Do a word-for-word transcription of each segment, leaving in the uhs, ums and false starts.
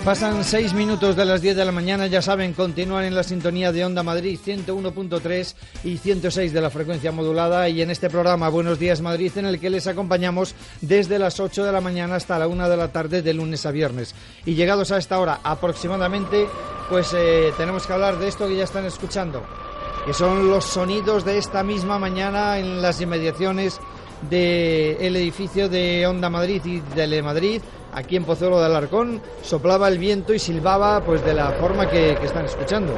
Pasan seis minutos de las diez de la mañana, ya saben, continúan en la sintonía de Onda Madrid ciento uno punto tres y ciento seis de la frecuencia modulada, y en este programa Buenos Días Madrid, en el que les acompañamos desde las ocho de la mañana hasta la una de la tarde de lunes a viernes. Y llegados a esta hora aproximadamente, pues eh, tenemos que hablar de esto que ya están escuchando, que son los sonidos de esta misma mañana en las inmediaciones del edificio de Onda Madrid y Telemadrid. Aquí en Pozuelo de Alarcón soplaba el viento y silbaba pues de la forma que, que están escuchando.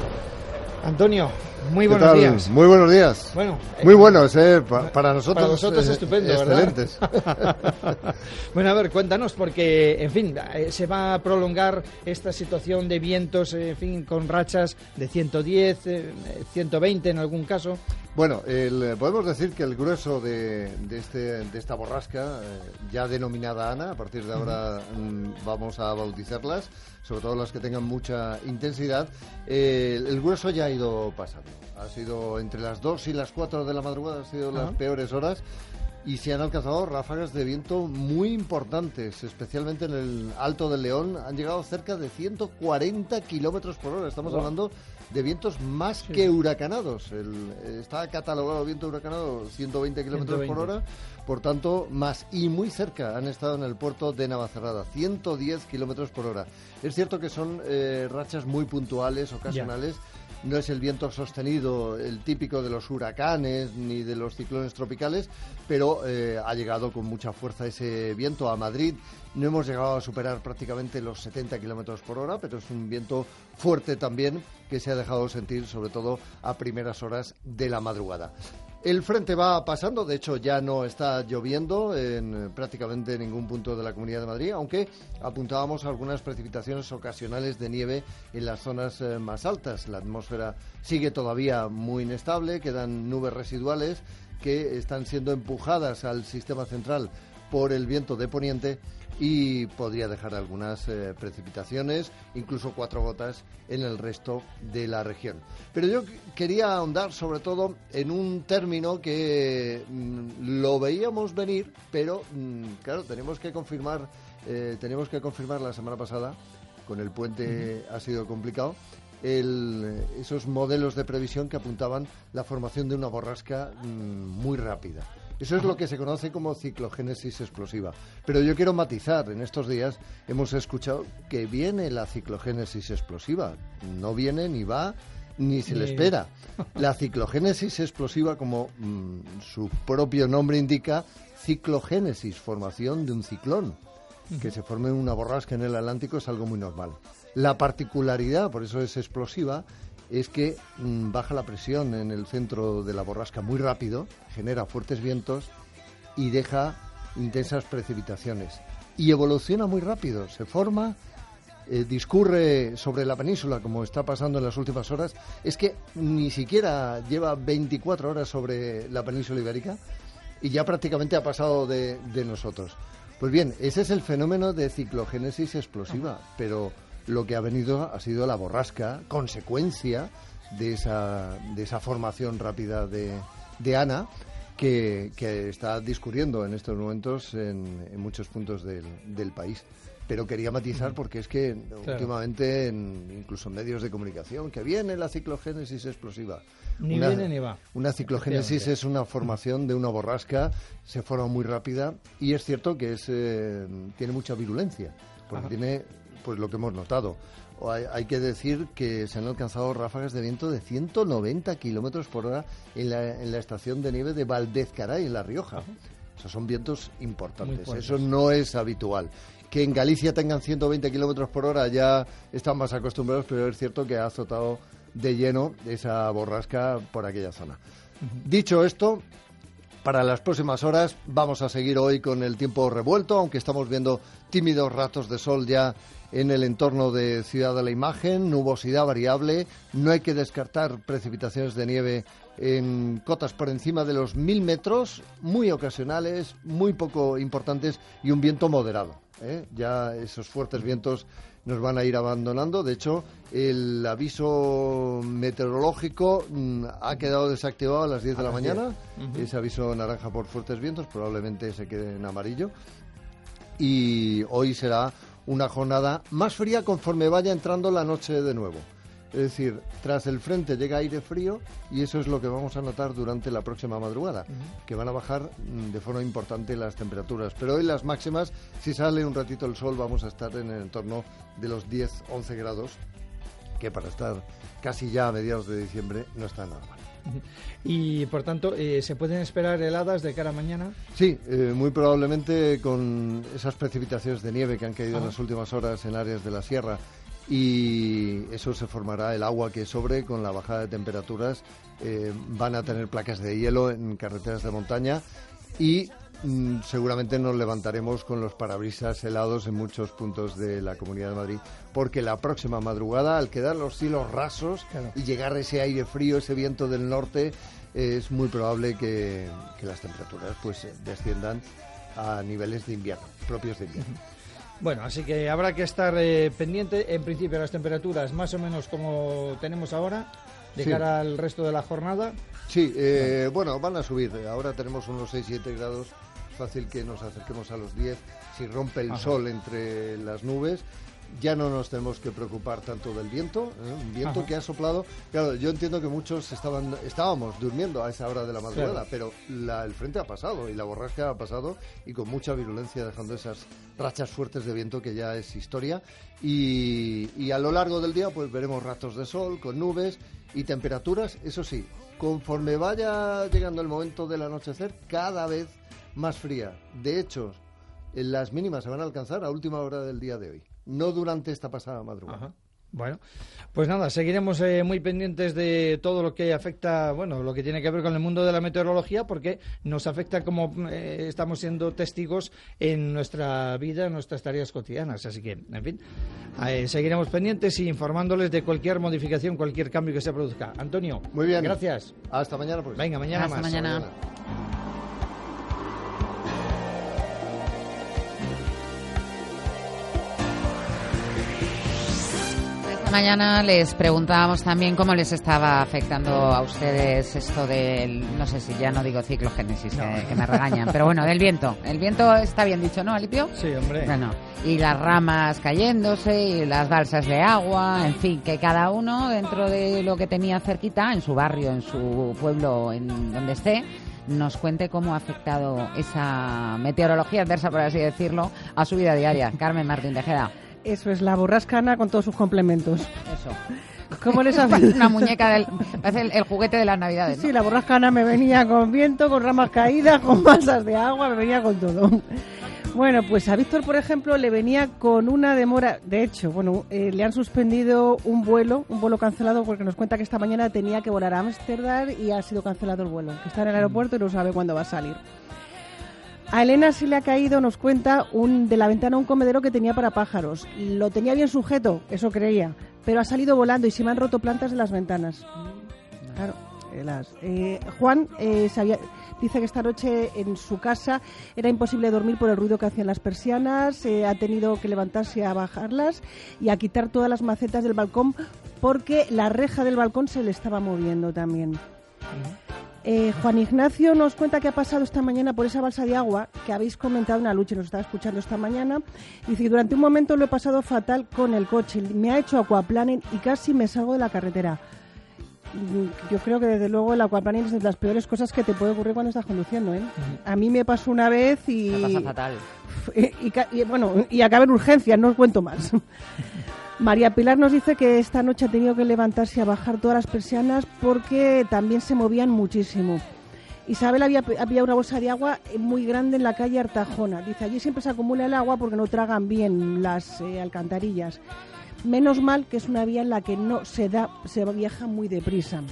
Antonio, muy buenos días. Muy buenos días. Bueno, muy eh, buenos, eh, pa, para nosotros. Para vosotros eh, estupendo, excelentes. ¿Verdad? Bueno, a ver, cuéntanos, porque, en fin, se va a prolongar esta situación de vientos, en fin, con rachas de ciento diez, ciento veinte en algún caso. Bueno, el, podemos decir que el grueso de, de, este, de esta borrasca, eh, ya denominada Ana, a partir de ahora mm, vamos a bautizarlas, sobre todo las que tengan mucha intensidad, eh, el grueso ya ha ido pasando. Ha sido entre las dos y las cuatro de la madrugada, han sido las uh-huh. peores horas, y se han alcanzado ráfagas de viento muy importantes, especialmente en el Alto del León. Han llegado cerca de ciento cuarenta kilómetros por hora. Estamos wow. hablando de vientos más sí. que huracanados. El, está catalogado viento huracanado ciento veinte kilómetros por hora, por tanto, más y muy cerca han estado en el puerto de Navacerrada, ciento diez kilómetros por hora. Es cierto que son eh, rachas muy puntuales, ocasionales. Ya. No es el viento sostenido, el típico de los huracanes ni de los ciclones tropicales, pero eh, ha llegado con mucha fuerza ese viento a Madrid. No hemos llegado a superar prácticamente los setenta kilómetros por hora, pero es un viento fuerte también que se ha dejado sentir, sobre todo a primeras horas de la madrugada. El frente va pasando, de hecho ya no está lloviendo en prácticamente ningún punto de la Comunidad de Madrid, aunque apuntábamos a algunas precipitaciones ocasionales de nieve en las zonas eh, más altas. La atmósfera sigue todavía muy inestable, quedan nubes residuales que están siendo empujadas al sistema central por el viento de poniente y podría dejar algunas eh, precipitaciones, incluso cuatro gotas en el resto de la región. Pero yo quería ahondar sobre todo en un término que mm, lo veíamos venir, pero mm, claro, tenemos que confirmar, eh, tenemos que confirmar la semana pasada, con el puente uh-huh. ha sido complicado, el, esos modelos de previsión que apuntaban la formación de una borrasca mm, muy rápida. Eso es lo que se conoce como ciclogénesis explosiva. Pero yo quiero matizar, en estos días hemos escuchado que viene la ciclogénesis explosiva. No viene, ni va, ni se le espera. La ciclogénesis explosiva, como mmm, su propio nombre indica, ciclogénesis, formación de un ciclón. Que se forme una borrasca en el Atlántico es algo muy normal. La particularidad, por eso es explosiva, es que mmm, baja la presión en el centro de la borrasca muy rápido, genera fuertes vientos y deja intensas precipitaciones. Y evoluciona muy rápido, se forma, eh, discurre sobre la península, como está pasando en las últimas horas. Es que ni siquiera lleva veinticuatro horas sobre la península ibérica y ya prácticamente ha pasado de, de nosotros. Pues bien, ese es el fenómeno de ciclogénesis explosiva, pero lo que ha venido ha sido la borrasca, consecuencia de esa, de esa formación rápida de, de Ana, que, que está discurriendo en estos momentos en, en muchos puntos del, del país. Pero quería matizar porque es que claro. últimamente, en, incluso en medios de comunicación, que viene la ciclogénesis explosiva. Ni una, viene ni va. Una ciclogénesis es una formación de una borrasca, se forma muy rápida y es cierto que es eh, tiene mucha virulencia, porque Ajá. tiene... pues lo que hemos notado. Hay, hay que decir que se han alcanzado ráfagas de viento de ciento noventa kilómetros por hora en la, en la estación de nieve de Valdezcaray, en La Rioja. Ajá. Esos son vientos importantes. Eso no es habitual. Que en Galicia tengan ciento veinte kilómetros por hora ya están más acostumbrados, pero es cierto que ha azotado de lleno esa borrasca por aquella zona. Uh-huh. Dicho esto, para las próximas horas vamos a seguir hoy con el tiempo revuelto, aunque estamos viendo tímidos ratos de sol ya en el entorno de Ciudad de la Imagen, nubosidad variable, no hay que descartar precipitaciones de nieve en cotas por encima de los mil metros, muy ocasionales, muy poco importantes y un viento moderado, ¿eh? Ya esos fuertes vientos nos van a ir abandonando. De hecho, el aviso meteorológico mmm, ha quedado desactivado a las diez de la mañana. Uh-huh. Ese aviso naranja por fuertes vientos probablemente se quede en amarillo. Y hoy será una jornada más fría conforme vaya entrando la noche de nuevo. Es decir, tras el frente llega aire frío y eso es lo que vamos a notar durante la próxima madrugada, uh-huh. que van a bajar de forma importante las temperaturas. Pero hoy las máximas, si sale un ratito el sol, vamos a estar en el entorno de los diez a once grados, que para estar casi ya a mediados de diciembre no está normal. Y por tanto, eh, ¿se pueden esperar heladas de cara a mañana? Sí, eh, muy probablemente con esas precipitaciones de nieve que han caído ah. en las últimas horas en áreas de la sierra, y eso se formará el agua que sobre con la bajada de temperaturas. Eh, van a tener placas de hielo en carreteras de montaña y mm, seguramente nos levantaremos con los parabrisas helados en muchos puntos de la Comunidad de Madrid, porque la próxima madrugada, al quedar los cielos rasos claro. y llegar ese aire frío, ese viento del norte, eh, es muy probable que, que las temperaturas pues desciendan a niveles de invierno, propios de invierno. Bueno, así que habrá que estar eh, pendiente. En principio las temperaturas más o menos como tenemos ahora, de sí. cara al resto de la jornada. Sí, eh, bueno, van a subir. Ahora tenemos unos seis siete grados. Es fácil que nos acerquemos a los diez. Si rompe el Ajá. sol entre las nubes, ya no nos tenemos que preocupar tanto del viento, ¿eh? Un viento Ajá. que ha soplado. Claro, yo entiendo que muchos estaban estábamos durmiendo a esa hora de la madrugada, claro. pero la, el frente ha pasado y la borrasca ha pasado y con mucha virulencia, dejando esas rachas fuertes de viento que ya es historia. Y, y a lo largo del día pues veremos ratos de sol con nubes y temperaturas, eso sí, conforme vaya llegando el momento del anochecer, cada vez más fría. De hecho, las mínimas se van a alcanzar a última hora del día de hoy, no durante esta pasada madrugada. Ajá. Bueno, pues nada, seguiremos eh, muy pendientes de todo lo que afecta, bueno, lo que tiene que ver con el mundo de la meteorología, porque nos afecta como eh, estamos siendo testigos en nuestra vida, en nuestras tareas cotidianas. Así que, en fin, eh, seguiremos pendientes y informándoles de cualquier modificación, cualquier cambio que se produzca. Antonio, muy bien, gracias. Hasta mañana, pues. Venga, mañana Hasta más. Mañana. Hasta mañana. Mañana les preguntábamos también cómo les estaba afectando a ustedes esto del, no sé si ya no digo ciclogénesis, no. que, que me regañan, pero bueno, del viento. El viento está bien dicho, ¿no, Alipio? Sí, hombre. Bueno, y las ramas cayéndose y las balsas de agua, en fin, que cada uno dentro de lo que tenía cerquita, en su barrio, en su pueblo, en donde esté, nos cuente cómo ha afectado esa meteorología adversa, por así decirlo, a su vida diaria. Carmen Martín Tejeda. Eso es, la borrasca Ana con todos sus complementos. Eso. ¿Cómo les hace? Una muñeca, del, parece el, el juguete de las Navidades, ¿no? Sí, la borrasca Ana me venía con viento, con ramas caídas, con balsas de agua, me venía con todo. Bueno, pues a Víctor, por ejemplo, le venía con una demora. De hecho, bueno, eh, le han suspendido un vuelo, un vuelo cancelado, porque nos cuenta que esta mañana tenía que volar a Ámsterdam y ha sido cancelado el vuelo. Que está en el aeropuerto y no sabe cuándo va a salir. A Elena se le ha caído, nos cuenta, un, de la ventana un comedero que tenía para pájaros. Lo tenía bien sujeto, eso creía, pero ha salido volando y se me han roto plantas de las ventanas. Claro, eh, las, eh, Juan eh, sabía, dice que esta noche en su casa era imposible dormir por el ruido que hacían las persianas, eh, ha tenido que levantarse a bajarlas y a quitar todas las macetas del balcón porque la reja del balcón se le estaba moviendo también. Eh, Juan Ignacio nos cuenta que ha pasado esta mañana por esa balsa de agua que habéis comentado en la lucha, nos estaba escuchando esta mañana. Dice que durante un momento lo he pasado fatal con el coche, me ha hecho aquaplaning y casi me salgo de la carretera. Yo creo que desde luego el aquaplaning es de las peores cosas que te puede ocurrir cuando estás conduciendo, ¿eh? A mí me pasó una vez y... Me pasa fatal. Y, y, y, bueno, y acabé en urgencias, no os cuento más. María Pilar nos dice que esta noche ha tenido que levantarse a bajar todas las persianas porque también se movían muchísimo. Isabel había, había una bolsa de agua muy grande en la calle Artajona. Dice, allí siempre se acumula el agua porque no tragan bien las eh, alcantarillas. Menos mal que es una vía en la que no se da, se viaja muy deprisa.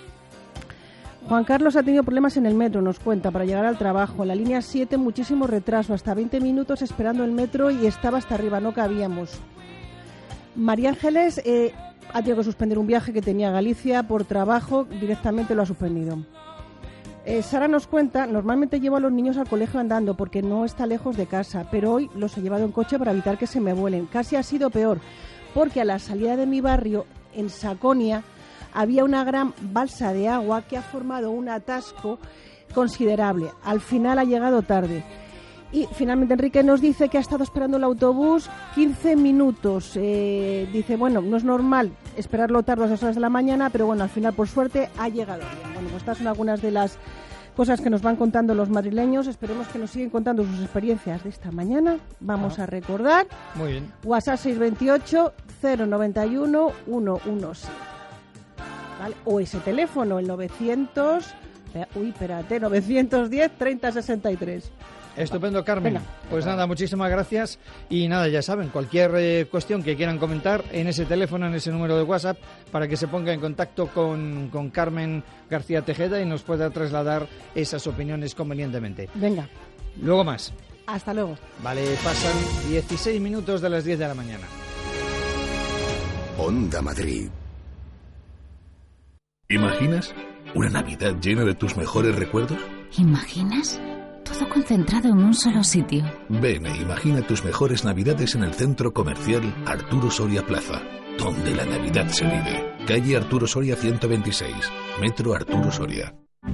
Juan Carlos ha tenido problemas en el metro, nos cuenta, para llegar al trabajo. En la línea siete muchísimo retraso, hasta veinte minutos esperando el metro y estaba hasta arriba, no cabíamos. María Ángeles eh, ha tenido que suspender un viaje que tenía a Galicia por trabajo, directamente lo ha suspendido. Eh, Sara nos cuenta, normalmente llevo a los niños al colegio andando porque no está lejos de casa, pero hoy los he llevado en coche para evitar que se me vuelen. Casi ha sido peor, porque a la salida de mi barrio, en Saconia, había una gran balsa de agua que ha formado un atasco considerable. Al final ha llegado tarde. Y finalmente Enrique nos dice que ha estado esperando el autobús quince minutos. Eh, dice, bueno, no es normal esperarlo tarde a las horas de la mañana, pero bueno, al final, por suerte, ha llegado bien. Bueno, pues estas son algunas de las cosas que nos van contando los madrileños. Esperemos que nos siguen contando sus experiencias de esta mañana. Vamos ah. a recordar. Muy bien. WhatsApp seis veintiocho, cero noventa y uno, ciento diecisiete. ¿Vale? O ese teléfono, el novecientos... Uy, espérate, novecientos diez, treinta sesenta y tres. Estupendo, Carmen. Venga. Pues nada, muchísimas gracias. Y nada, ya saben, cualquier eh, cuestión que quieran comentar en ese teléfono, en ese número de WhatsApp, para que se ponga en contacto con, con Carmen García Tejeda y nos pueda trasladar esas opiniones convenientemente. Venga. Luego más. Hasta luego. Vale, pasan dieciséis minutos de las diez de la mañana. Onda Madrid. ¿Imaginas una Navidad llena de tus mejores recuerdos? ¿Imaginas? Todo concentrado en un solo sitio. Ven e imagina tus mejores Navidades en el Centro Comercial Arturo Soria Plaza, donde la Navidad se vive. Calle Arturo Soria ciento veintiséis, Metro Arturo Soria.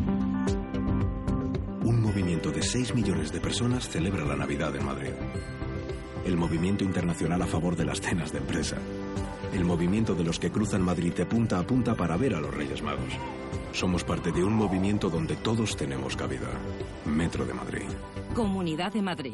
Un movimiento de seis millones de personas celebra la Navidad en Madrid. El movimiento internacional a favor de las cenas de empresa. El movimiento de los que cruzan Madrid de punta a punta para ver a los Reyes Magos. Somos parte de un movimiento donde todos tenemos cabida. Metro de Madrid. Comunidad de Madrid.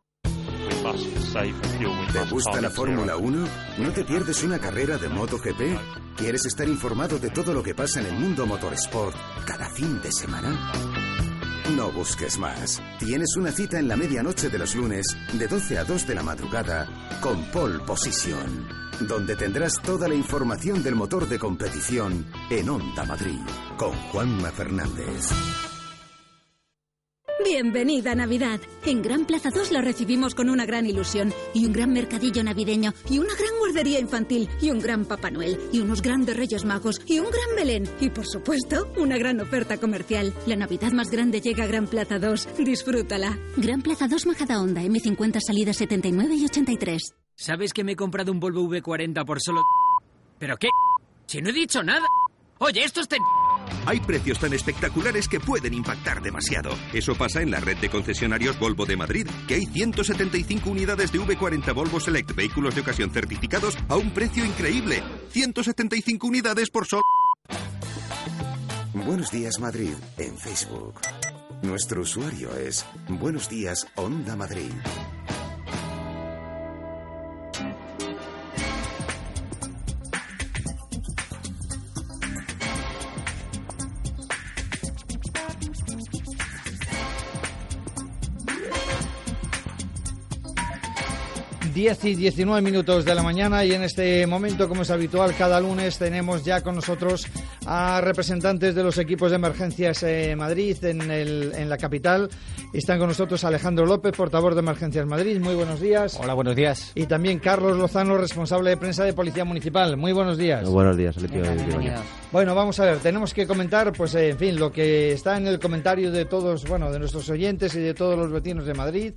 ¿Te gusta la Fórmula uno? ¿No te pierdes una carrera de MotoGP? ¿Quieres estar informado de todo lo que pasa en el mundo motorsport cada fin de semana? No busques más. Tienes una cita en la medianoche de los lunes, de doce a dos de la madrugada, con Pole Position, donde tendrás toda la información del motor de competición en Onda Madrid, con Juanma Fernández. Bienvenida Navidad. En Gran Plaza dos la recibimos con una gran ilusión y un gran mercadillo navideño y una gran guardería infantil y un gran Papá Noel y unos grandes Reyes Magos y un gran Belén y, por supuesto, una gran oferta comercial. La Navidad más grande llega a Gran Plaza dos. Disfrútala. Gran Plaza dos Majadahonda, eme cincuenta, salidas setenta y nueve y ochenta y tres. ¿Sabes que me he comprado un Volvo ve cuarenta por solo... ¿Pero qué? Si no he dicho nada. Oye, esto está... Hay precios tan espectaculares que pueden impactar demasiado. Eso pasa en la red de concesionarios Volvo de Madrid, que hay ciento setenta y cinco unidades de ve cuarenta Volvo Select, vehículos de ocasión certificados a un precio increíble. ciento setenta y cinco unidades por solo... Buenos Días Madrid en Facebook. Nuestro usuario es Buenos Días Onda Madrid. diez y diecinueve minutos de la mañana y en este momento, como es habitual, cada lunes tenemos ya con nosotros a representantes de los equipos de emergencias eh, Madrid en, el, en la capital. Están con nosotros Alejandro López, portavoz de Emergencias Madrid. Muy buenos días. Hola, buenos días. Y también Carlos Lozano, responsable de prensa de Policía Municipal. Muy buenos días. Muy buenos días, Alejio. Bueno, vamos a ver, tenemos que comentar, pues eh, en fin, lo que está en el comentario de todos, bueno, de nuestros oyentes y de todos los vecinos de Madrid.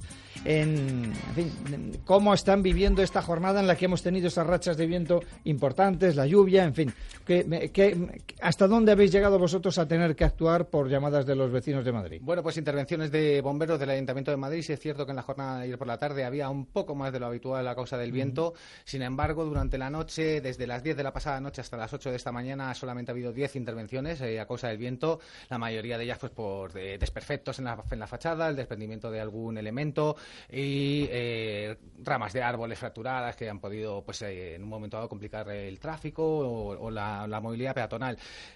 En, en fin, en cómo están viviendo esta jornada en la que hemos tenido esas rachas de viento importantes, la lluvia, en fin. Que, que, ¿Hasta dónde habéis llegado vosotros a tener que actuar por llamadas de los vecinos de Madrid? Bueno, pues intervenciones de bomberos del Ayuntamiento de Madrid. Sí es cierto que en la jornada de ayer por la tarde había un poco más de lo habitual a causa del viento. Mm. Sin embargo, durante la noche, desde las diez de la pasada noche hasta las ocho de esta mañana, solamente ha habido diez intervenciones eh, a causa del viento. La mayoría de ellas pues por de, desperfectos en la, en la fachada, el desprendimiento de algún elemento y eh, ramas de árboles fracturadas que han podido pues eh, en un momento dado complicar el tráfico o, o la, la movilidad peatonal.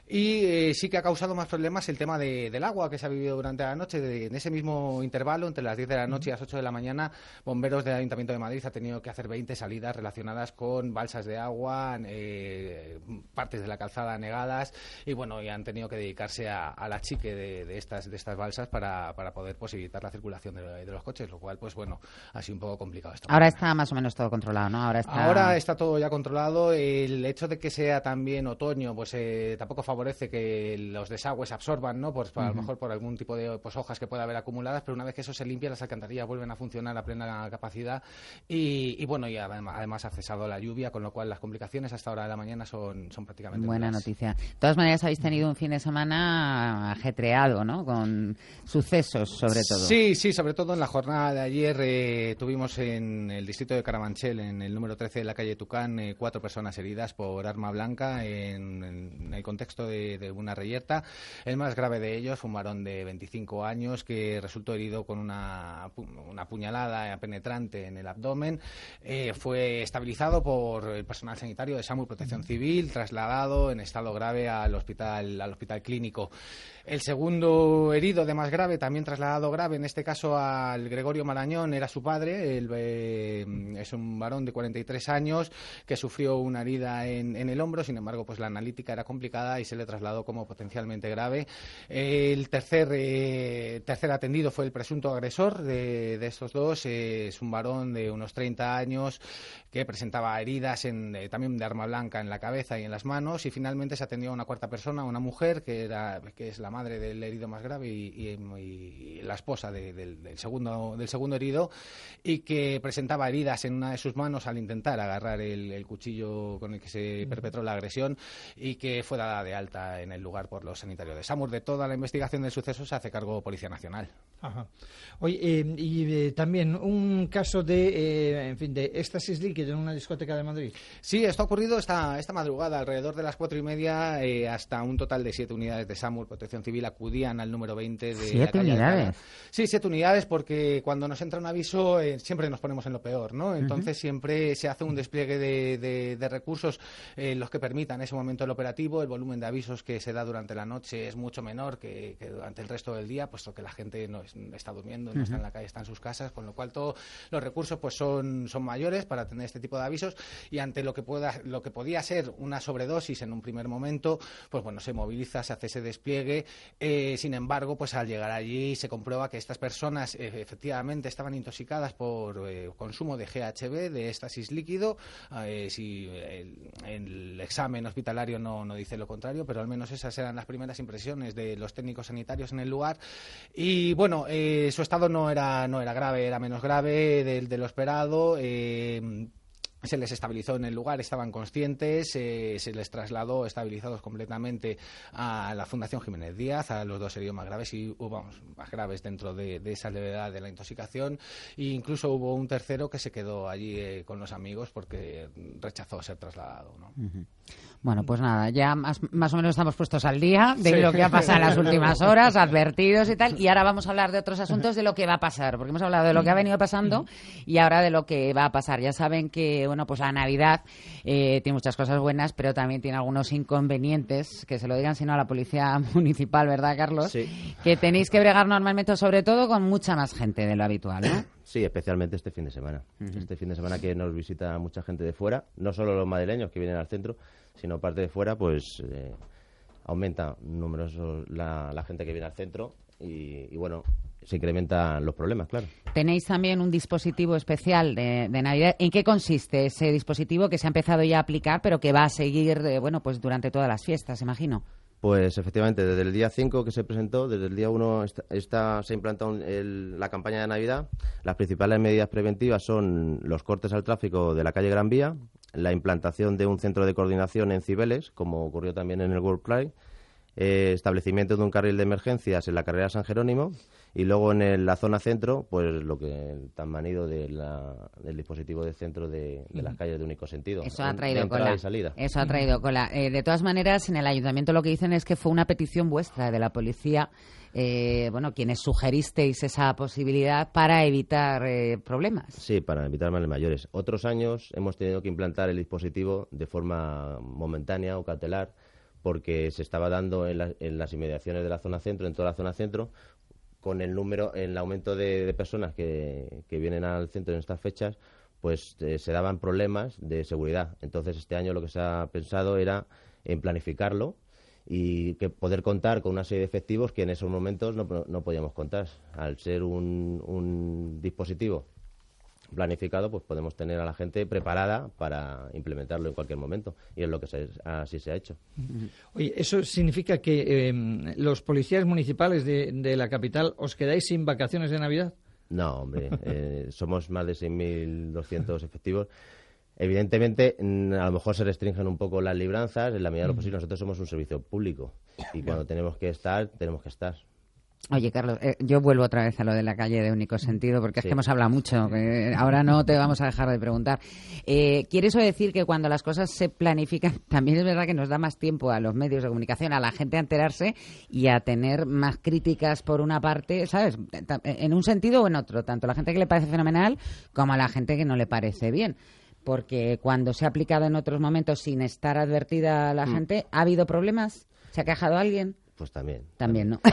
Y eh, sí que ha causado más problemas el tema de, del agua que se ha vivido durante la noche. De, en ese mismo intervalo, entre las diez de la noche y las ocho de la mañana, bomberos del Ayuntamiento de Madrid han tenido que hacer veinte salidas relacionadas con balsas de agua, eh, partes de la calzada anegadas y bueno, y han tenido que dedicarse a, a la chique de, de estas de estas balsas para, para poder posibilitar la circulación de, de los coches, lo cual pues bueno, ha sido un poco complicado esto. Ahora está más o menos todo controlado, ¿no? Ahora está... Ahora está todo ya controlado. El hecho de que sea también otoño, pues eh, tampoco favorece que los desagües absorban, ¿no? Pues uh-huh. A lo mejor por algún tipo de pues, hojas que pueda haber acumuladas, pero una vez que eso se limpia, las alcantarillas vuelven a funcionar a plena capacidad y, y bueno, y además ha cesado la lluvia, con lo cual las complicaciones hasta ahora de la mañana son, son prácticamente buena nulas. noticia. denuncia. De todas maneras, habéis tenido un fin de semana ajetreado, ¿no? Con sucesos, sobre todo. Sí, sí, sobre todo en la jornada de ayer eh, tuvimos en el distrito de Carabanchel, en el número trece de la calle Tucán, eh, cuatro personas heridas por arma blanca en, en el contexto de, de una reyerta. El más grave de ellos fue un varón de veinticinco años que resultó herido con una, una puñalada penetrante en el abdomen. Eh, fue estabilizado por el personal sanitario de SAMU y Protección Civil, trasladado en estado grave al hospital, al hospital clínico. El segundo herido de más grave, también trasladado grave, en este caso al Gregorio Marañón, era su padre. Él, eh, es un varón de cuarenta y tres años que sufrió una herida en, en el hombro. Sin embargo, pues la analítica era complicada y se le trasladó como potencialmente grave. El tercer, eh, tercer atendido fue el presunto agresor de, de estos dos. Eh, es un varón de unos treinta años que presentaba heridas en, eh, también de arma blanca en la cabeza y en las manos. Y finalmente se atendió a una cuarta persona, una mujer que, era, que es la madre del herido más grave y, y, y la esposa de, del, del, segundo, del segundo herido, y que presentaba heridas en una de sus manos al intentar agarrar el, el cuchillo con el que se perpetró la agresión, y que fue dada de alta en el lugar por los sanitarios de SAMUR. De toda la investigación del suceso se hace cargo Policía Nacional. Ajá. Oye, eh, y eh, también un caso de, eh, en fin, de éxtasis líquido en una discoteca de Madrid. Sí, esto ha ocurrido esta, esta madrugada, alrededor de las cuatro y media, eh, hasta un total de siete unidades de SAMUR, Protección Civil, acudían al número veinte de ¿Siete la calle unidades? Alcalá. Sí, siete unidades, porque cuando nos entra un aviso eh, siempre nos ponemos en lo peor, ¿no? Entonces uh-huh. siempre se hace un despliegue de, de, de recursos eh, los que permitan ese momento el operativo. El volumen de avisos que se da durante la noche es mucho menor que, que durante el resto del día, puesto que la gente no es, está durmiendo, no uh-huh. está en la calle, está en sus casas, con lo cual todos los recursos pues son, son mayores para tener este tipo de avisos, y ante lo que pueda, lo que podía ser una sobredosis en un primer momento, pues bueno, se moviliza, se hace ese despliegue. Eh, sin embargo, pues al llegar allí se comprueba que estas personas eh, efectivamente estaban intoxicadas por eh, consumo de G H B, de éxtasis líquido. Eh, si el, el examen hospitalario no, no dice lo contrario, pero al menos esas eran las primeras impresiones de los técnicos sanitarios en el lugar. Y bueno, eh, su estado no era, no era grave, era menos grave del de lo esperado. Eh, Se les estabilizó en el lugar, estaban conscientes, eh, se les trasladó estabilizados completamente a la Fundación Jiménez Díaz, a los dos heridos más graves, y hubo vamos, más graves dentro de, de esa levedad de la intoxicación, e incluso hubo un tercero que se quedó allí eh, con los amigos porque rechazó ser trasladado, ¿no? Uh-huh. Bueno, pues nada, ya más, más o menos estamos puestos al día de sí. lo que ha pasado en las últimas horas, advertidos y tal, y ahora vamos a hablar de otros asuntos, de lo que va a pasar, porque hemos hablado de lo que ha venido pasando y ahora de lo que va a pasar. Ya saben que, bueno, pues la Navidad eh, tiene muchas cosas buenas, pero también tiene algunos inconvenientes, que se lo digan sino a la Policía Municipal, ¿verdad, Carlos? Sí. Que tenéis que bregar normalmente, sobre todo, con mucha más gente de lo habitual, ¿no? Sí, especialmente este fin de semana. Uh-huh. Este fin de semana que nos visita mucha gente de fuera, no solo los madrileños que vienen al centro, sino parte de fuera, pues eh, aumenta numeroso la, la gente que viene al centro y, y bueno, se incrementan los problemas, claro. Tenéis también un dispositivo especial de, de Navidad. ¿En qué consiste ese dispositivo que se ha empezado ya a aplicar, pero que va a seguir, eh, bueno, pues durante todas las fiestas, imagino? Pues efectivamente, desde el día cinco que se presentó, desde el día uno está, está, se ha implantado el, la campaña de Navidad. Las principales medidas preventivas son los cortes al tráfico de la calle Gran Vía, la implantación de un centro de coordinación en Cibeles, como ocurrió también en el World Pride, eh, establecimiento de un carril de emergencias en la carrera San Jerónimo, y luego en el, la zona centro, pues lo que tan manido de la, del dispositivo de centro de, de las calles de único sentido. Eso ha en, traído cola. Y salida. Eso ha traído cola. Eh, de todas maneras, en el ayuntamiento lo que dicen es que fue una petición vuestra de la policía, eh, bueno, quienes sugeristeis esa posibilidad para evitar eh, problemas. Sí, para evitar males mayores. Otros años hemos tenido que implantar el dispositivo de forma momentánea o cautelar, porque se estaba dando en, la, en las inmediaciones de la zona centro, en toda la zona centro, con el número, el aumento de, de personas que, que vienen al centro en estas fechas, pues eh, se daban problemas de seguridad. Entonces, este año lo que se ha pensado era en planificarlo y que poder contar con una serie de efectivos que en esos momentos no, no podíamos contar. Al ser un, un dispositivo planificado, pues podemos tener a la gente preparada para implementarlo en cualquier momento, y es lo que se, así se ha hecho. Oye, ¿eso significa que eh, los policías municipales de, de la capital os quedáis sin vacaciones de Navidad? No, hombre, eh, somos más de seis mil doscientos efectivos. Evidentemente, a lo mejor se restringen un poco las libranzas, en la medida de lo posible. Nosotros somos un servicio público y cuando tenemos que estar, tenemos que estar. Oye, Carlos, eh, yo vuelvo otra vez a lo de la calle de único sentido, porque sí. es que hemos hablado mucho, que ahora no te vamos a dejar de preguntar. Eh, ¿Quiere eso decir que cuando las cosas se planifican, también es verdad que nos da más tiempo a los medios de comunicación, a la gente a enterarse y a tener más críticas por una parte, ¿sabes? En un sentido o en otro, tanto a la gente que le parece fenomenal como a la gente que no le parece bien? Porque cuando se ha aplicado en otros momentos sin estar advertida a la mm. gente, ¿ha habido problemas? ¿Se ha quejado alguien? Pues también. También, ¿no?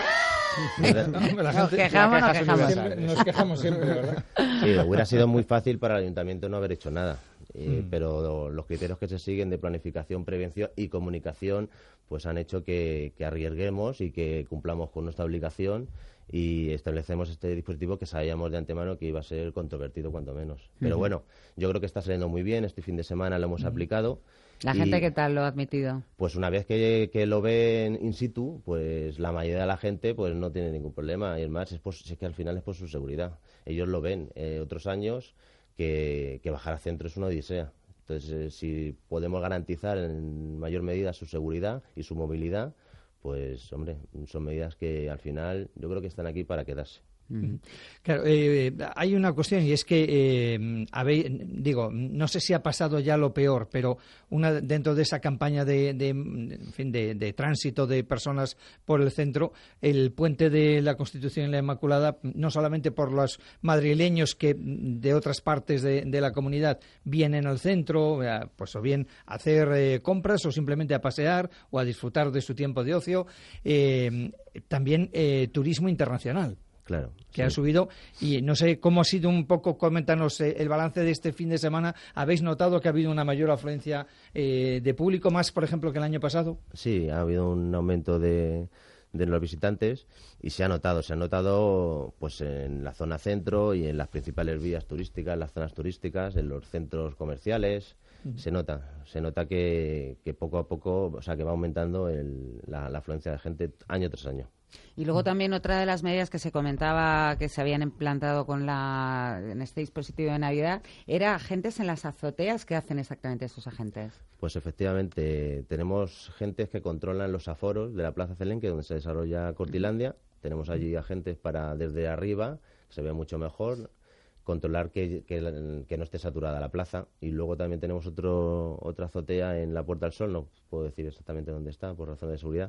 No, la nos gente, quejamos, la nos quejamos. Siempre, nos quejamos siempre, ¿verdad? Sí, hubiera sido muy fácil para el ayuntamiento no haber hecho nada. Eh, mm. Pero los criterios que se siguen de planificación, prevención y comunicación pues han hecho que, que arriesguemos y que cumplamos con nuestra obligación y establecemos este dispositivo que sabíamos de antemano que iba a ser controvertido cuanto menos. Pero mm. bueno, yo creo que está saliendo muy bien. Este fin de semana lo hemos mm. aplicado. ¿La gente qué tal lo ha admitido? Pues una vez que, que lo ven in situ, pues la mayoría de la gente pues no tiene ningún problema. Y además es, por, es que al final es por su seguridad. Ellos lo ven. Eh, otros años que, que bajar al centro es una odisea. Entonces, eh, si podemos garantizar en mayor medida su seguridad y su movilidad, pues, hombre, son medidas que al final yo creo que están aquí para quedarse. Uh-huh. Claro, eh, hay una cuestión y es que eh, habéis, digo, no sé si ha pasado ya lo peor, pero una dentro de esa campaña de, de, en fin, de, de tránsito de personas por el centro, el puente de la Constitución y la Inmaculada, no solamente por los madrileños que de otras partes de, de la comunidad vienen al centro, eh, pues o bien a hacer eh, compras o simplemente a pasear o a disfrutar de su tiempo de ocio, eh, también eh, turismo internacional. Claro. Que sí. ha subido y no sé cómo ha sido un poco, coméntanos eh, el balance de este fin de semana. ¿Habéis notado que ha habido una mayor afluencia eh, de público, más por ejemplo que el año pasado? Sí, ha habido un aumento de, de los visitantes y se ha notado, se ha notado pues en la zona centro y en las principales vías turísticas, las zonas turísticas, en los centros comerciales. Uh-huh. Se nota, se nota que, que poco a poco, o sea, que va aumentando el, la, la afluencia de gente año tras año. Y luego también otra de las medidas que se comentaba que se habían implantado con la, en este dispositivo de Navidad era agentes en las azoteas. ¿Qué hacen exactamente estos agentes? Pues efectivamente tenemos agentes que controlan los aforos de la Plaza Celenque, donde se desarrolla Cortilandia. Tenemos allí agentes para desde arriba, se ve mucho mejor, controlar que, que, que no esté saturada la plaza. Y luego también tenemos otro otra azotea en la Puerta del Sol, no puedo decir exactamente dónde está por razones de seguridad.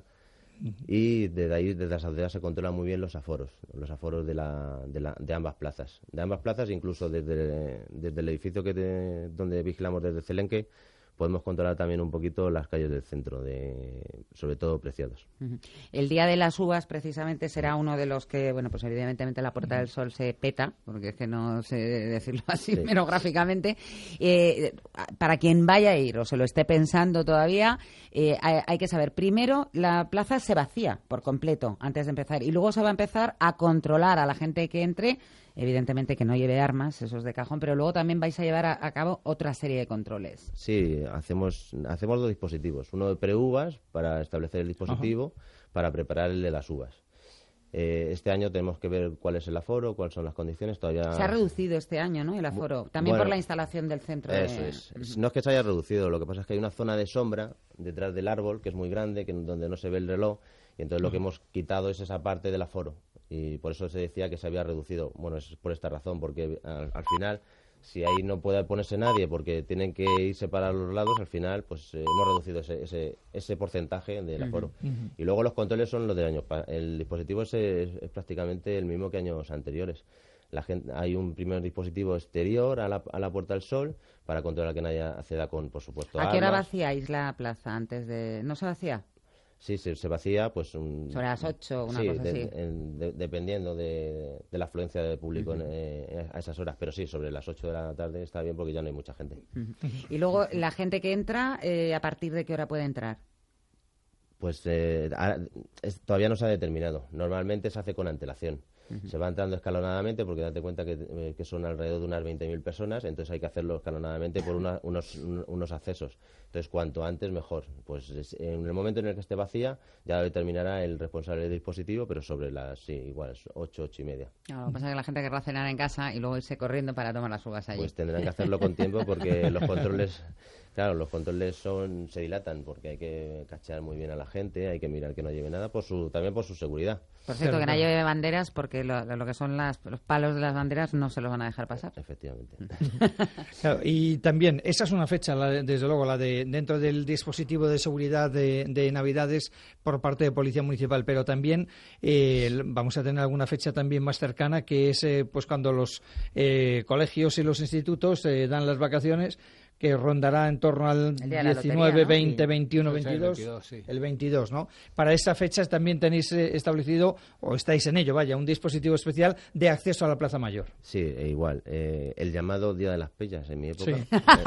Y desde ahí, desde las azoteas, se controlan muy bien los aforos, los aforos de, la, de, la, de ambas plazas. De ambas plazas, incluso desde, desde el edificio que te, donde vigilamos desde Celenque, podemos controlar también un poquito las calles del centro, de, sobre todo Preciados. Uh-huh. El Día de las Uvas, precisamente, será uno de los que, bueno, pues evidentemente la Puerta uh-huh. del Sol se peta, porque es que no sé decirlo así, sí. pero gráficamente. Eh, para quien vaya a ir o se lo esté pensando todavía, eh, hay, hay que saber, primero, la plaza se vacía por completo antes de empezar, y luego se va a empezar a controlar a la gente que entre, evidentemente que no lleve armas, eso es de cajón, pero luego también vais a llevar a, a cabo otra serie de controles. Sí, hacemos hacemos dos dispositivos. Uno de pre-uvas para establecer el dispositivo, Ajá. para preparar el de las uvas. Eh, este año tenemos que ver cuál es el aforo, cuáles son las condiciones. Todavía se ha reducido este año, ¿no?, el aforo. También bueno, por la instalación del centro. Eso de... es. No es que se haya reducido, lo que pasa es que hay una zona de sombra detrás del árbol que es muy grande, que donde no se ve el reloj, y entonces Ajá. lo que hemos quitado es esa parte del aforo. Y por eso se decía que se había reducido. Bueno, es por esta razón, porque al, al final, si ahí no puede ponerse nadie porque tienen que irse para los lados, al final pues eh, hemos reducido ese, ese, ese porcentaje del aforo. Uh-huh, uh-huh. Y luego los controles son los del año. El dispositivo es, es, es prácticamente el mismo que años anteriores. La gente, hay un primer dispositivo exterior a la, a la Puerta del Sol para controlar que nadie acceda con, por supuesto, ¿A qué hora armas. vacíais la plaza antes de...? ¿No se vacía? Sí, se, se vacía, pues... Un, sobre las ocho, una sí, cosa de, así. En, de, dependiendo de, de la afluencia de público uh-huh. en, eh, a esas horas. Pero sí, sobre las ocho de la tarde está bien porque ya no hay mucha gente. Uh-huh. Y luego, la gente que entra, eh, ¿a partir de qué hora puede entrar? Pues eh, a, es, todavía no se ha determinado. Normalmente se hace con antelación. Uh-huh. Se va entrando escalonadamente porque date cuenta que, eh, que son alrededor de unas veinte mil personas, entonces hay que hacerlo escalonadamente por una, unos, un, unos accesos. Entonces, cuanto antes, mejor. Pues es, en el momento en el que esté vacía, ya determinará el responsable del dispositivo, pero sobre las, sí, igual, ocho, ocho y media. No, lo que pasa es que la gente querrá cenar en casa y luego irse corriendo para tomar las uvas allí. Pues tendrán que hacerlo con tiempo porque los controles... Claro, los controles son se dilatan porque hay que cachear muy bien a la gente, hay que mirar que no lleve nada, por su también por su seguridad. Por cierto, que no lleve banderas porque lo, lo que son las, los palos de las banderas no se los van a dejar pasar. Efectivamente. Claro, y también, esa es una fecha, la, desde luego, la de dentro del dispositivo de seguridad de, de Navidades por parte de Policía Municipal, pero también eh, vamos a tener alguna fecha también más cercana, que es eh, pues cuando los eh, colegios y los institutos eh, dan las vacaciones, que rondará en torno al diecinueve, ¿no? veinte, veintiuno, veintidós, el veintidós, sí. El veintidós, ¿no? Para esa fecha también tenéis eh, establecido, o estáis en ello, vaya, un dispositivo especial de acceso a la Plaza Mayor. Sí, e igual, eh, el llamado Día de las Pellas en mi época.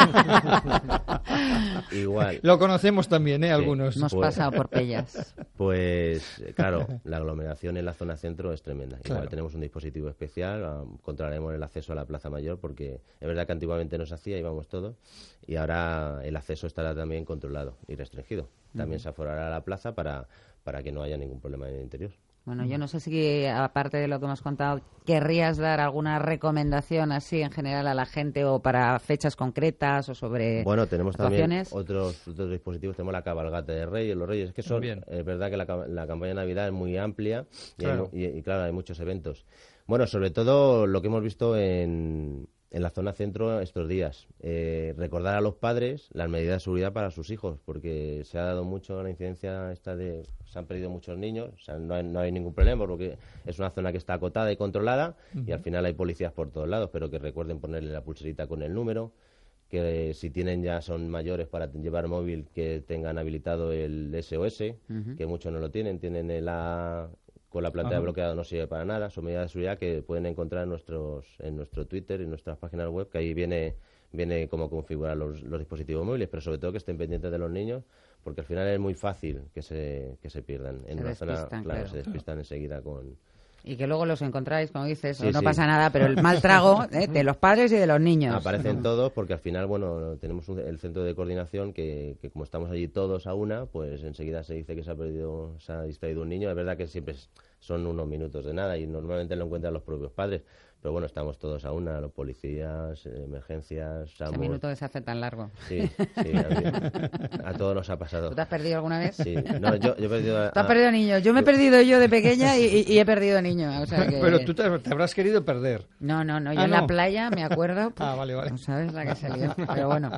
Sí. Igual. Lo conocemos también, ¿eh? Algunos. Sí. Hemos pues, pasado por Pellas. Pues, claro, la aglomeración en la zona centro es tremenda. Claro. Igual tenemos un dispositivo especial, um, controlaremos el acceso a la Plaza Mayor, porque es verdad que antiguamente no se hacía, íbamos todos. Y ahora el acceso estará también controlado y restringido. También uh-huh. se aforará la plaza para, para que no haya ningún problema en el interior. Bueno, yo no sé si, aparte de lo que hemos contado, querrías dar alguna recomendación así en general a la gente o para fechas concretas o sobre Bueno, tenemos actuaciones. También otros, otros dispositivos. Tenemos la cabalgata de Reyes, los Reyes. Es que son, es verdad que la, la campaña de Navidad es muy amplia y, claro. Hay, y, y claro, hay muchos eventos. Bueno, sobre todo lo que hemos visto en... en la zona centro estos días. Eh, recordar a los padres las medidas de seguridad para sus hijos, porque se ha dado mucho la incidencia esta de... Se han perdido muchos niños, o sea, no hay, no hay ningún problema, porque es una zona que está acotada y controlada, uh-huh. y al final hay policías por todos lados, pero que recuerden ponerle la pulserita con el número, que si tienen ya son mayores para llevar móvil, que tengan habilitado el S O S, uh-huh. que muchos no lo tienen, tienen el A... con la pantalla bloqueada no sirve para nada. Son medidas de seguridad que pueden encontrar en nuestros en nuestro Twitter y en nuestras páginas web, que ahí viene viene cómo configurar los, los dispositivos móviles, pero sobre todo que estén pendientes de los niños, porque al final es muy fácil que se que se pierdan en se una zona, claro, claro, se despistan enseguida con... Y que luego los encontráis, como dices, sí, no sí. pasa nada, pero el mal trago ¿eh? de los padres y de los niños. Aparecen todos porque al final, bueno, tenemos un, el centro de coordinación que, que como estamos allí todos a una, pues enseguida se dice que se ha perdido, se ha distraído un niño. Es verdad que siempre son unos minutos de nada y normalmente lo encuentran los propios padres. Pero bueno, estamos todos a una, los policías, emergencias... Ese SAMUR. Minuto que se hace tan largo. Sí, sí, a, mí, a todos nos ha pasado. ¿Tú te has perdido alguna vez? Sí, no, yo, yo he perdido... A, ¿Tú has perdido niños? Yo me he perdido yo de pequeña y, y, y he perdido niños. O sea que... Pero tú te, te habrás querido perder. No, no, no, yo ah, en no. la playa me acuerdo... Pues, ah, vale, vale. No sabes la que se lió, pero bueno,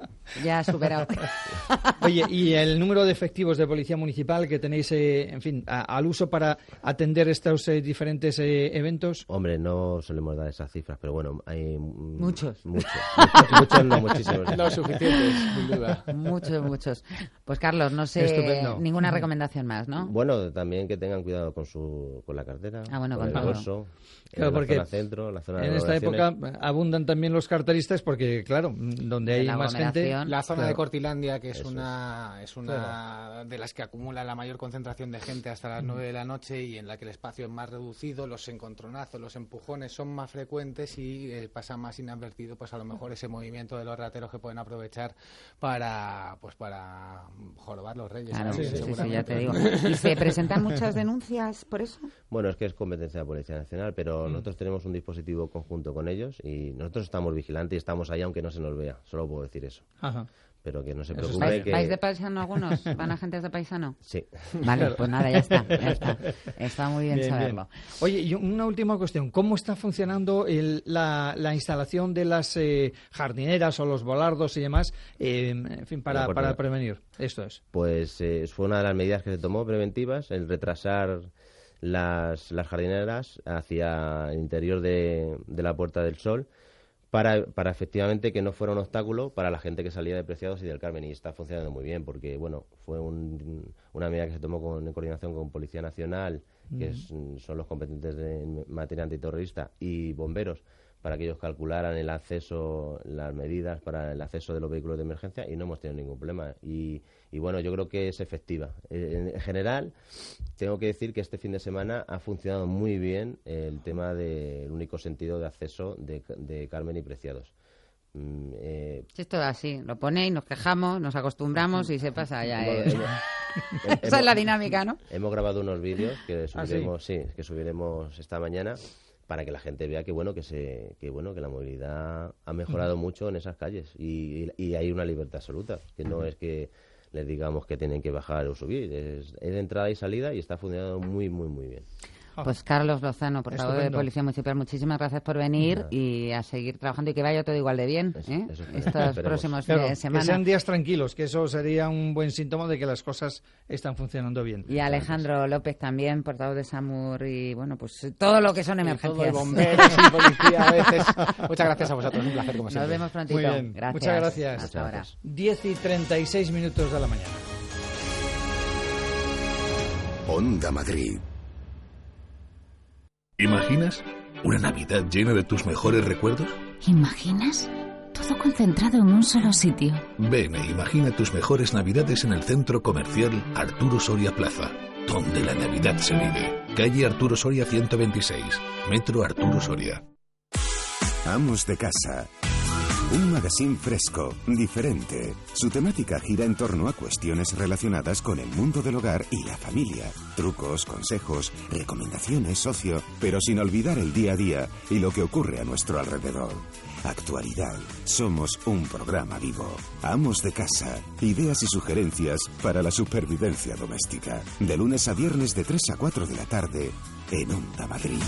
ya superado. Oye, ¿y el número de efectivos de Policía Municipal que tenéis, eh, en fin, a, al uso para atender estos eh, diferentes eh, eventos? Hombre, no solemos dar esas cifras, pero bueno, hay... Muchos. Muchos, muchos, muchos no, muchísimos. Los suficientes, sin duda. Muchos, muchos. Pues Carlos, no sé, Estupendo. Ninguna recomendación más, ¿no? Bueno, también que tengan cuidado con su con la cartera, ah, bueno, con, con el todo. bolso, claro, en porque la zona centro, la zona de en esta época abundan también los carteristas porque, claro, donde hay más gente... La zona claro. de Cortilandia, que es Eso una, es una claro. de las que acumula la mayor concentración de gente hasta las nueve de la noche y en la que el espacio es más reducido, los encontronazos, los empujones son más frecuentes y eh, pasa más inadvertido, pues a lo mejor ese movimiento de los rateros que pueden aprovechar para pues para jorobar los reyes. Claro, ¿no? sí, sí, sí, sí, ya te digo. ¿Y se presentan muchas denuncias por eso? Bueno, es que es competencia de la Policía Nacional, pero mm. nosotros tenemos un dispositivo conjunto con ellos y nosotros estamos vigilantes y estamos ahí aunque no se nos vea, solo puedo decir eso. Ajá. Pero que no se Eso preocupe. ¿Vais, que... ¿Vais de paisano algunos? ¿Van agentes de paisano? Sí. Vale, pues nada, ya está. Ya está. Está muy bien, bien saberlo. Bien. Oye, y una última cuestión. ¿Cómo está funcionando el, la, la instalación de las eh, jardineras o los volardos y demás, eh, en fin, para, para prevenir? Esto es. Pues eh, fue una de las medidas que se tomó preventivas, el retrasar las, las jardineras hacia el interior de, de la Puerta del Sol, Para, para efectivamente que no fuera un obstáculo para la gente que salía de Preciados y del Carmen, y está funcionando muy bien porque bueno fue un, una medida que se tomó con, en coordinación con Policía Nacional, que es, son los competentes de, en materia antiterrorista, y bomberos, para que ellos calcularan el acceso, las medidas para el acceso de los vehículos de emergencia, y no hemos tenido ningún problema. Y, y bueno, yo creo que es efectiva. En, en general, tengo que decir que este fin de semana ha funcionado muy bien el tema del único sentido de acceso de, de Carmen y Preciados. Mm, eh, sí, es todo así. Lo ponéis, nos quejamos, nos acostumbramos y se pasa ya. Bueno, Eh. hemos, Esa es la dinámica, ¿no? Hemos grabado unos vídeos que subiremos, ¿Ah, sí? sí, que subiremos esta mañana, para que la gente vea que bueno que se que bueno que la movilidad ha mejorado uh-huh. mucho en esas calles y, y, y hay una libertad absoluta, que no uh-huh. es que les digamos que tienen que bajar o subir, es, es de entrada y salida y está funcionando muy muy muy bien. Pues Carlos Lozano, portavoz de Policía Municipal, muchísimas gracias por venir Nada. y a seguir trabajando y que vaya todo igual de bien eso, ¿eh? eso estos próximos fines claro, de semana. Que sean días tranquilos, que eso sería un buen síntoma de que las cosas están funcionando bien. Y Alejandro López también, portavoz de SAMUR y bueno, pues todo lo que son emergencias. Y bomberos y policía a veces. Muchas gracias a vosotros, un placer como siempre. Nos vemos prontito. Muy bien, gracias. muchas gracias. Hasta ahora. diez y treinta y seis minutos de la mañana. Onda Madrid. ¿Imaginas una Navidad llena de tus mejores recuerdos? ¿Imaginas? Todo concentrado en un solo sitio. Ven e imagina tus mejores Navidades en el Centro Comercial Arturo Soria Plaza, donde la Navidad se vive. Calle Arturo Soria ciento veintiséis, Metro Arturo Soria. Amos de Casa. Un magazine fresco, diferente. Su temática gira en torno a cuestiones relacionadas con el mundo del hogar y la familia. Trucos, consejos, recomendaciones, ocio, pero sin olvidar el día a día y lo que ocurre a nuestro alrededor. Actualidad. Somos un programa vivo. Amos de Casa. Ideas y sugerencias para la supervivencia doméstica. De lunes a viernes de tres a cuatro de la tarde en Onda Madrid.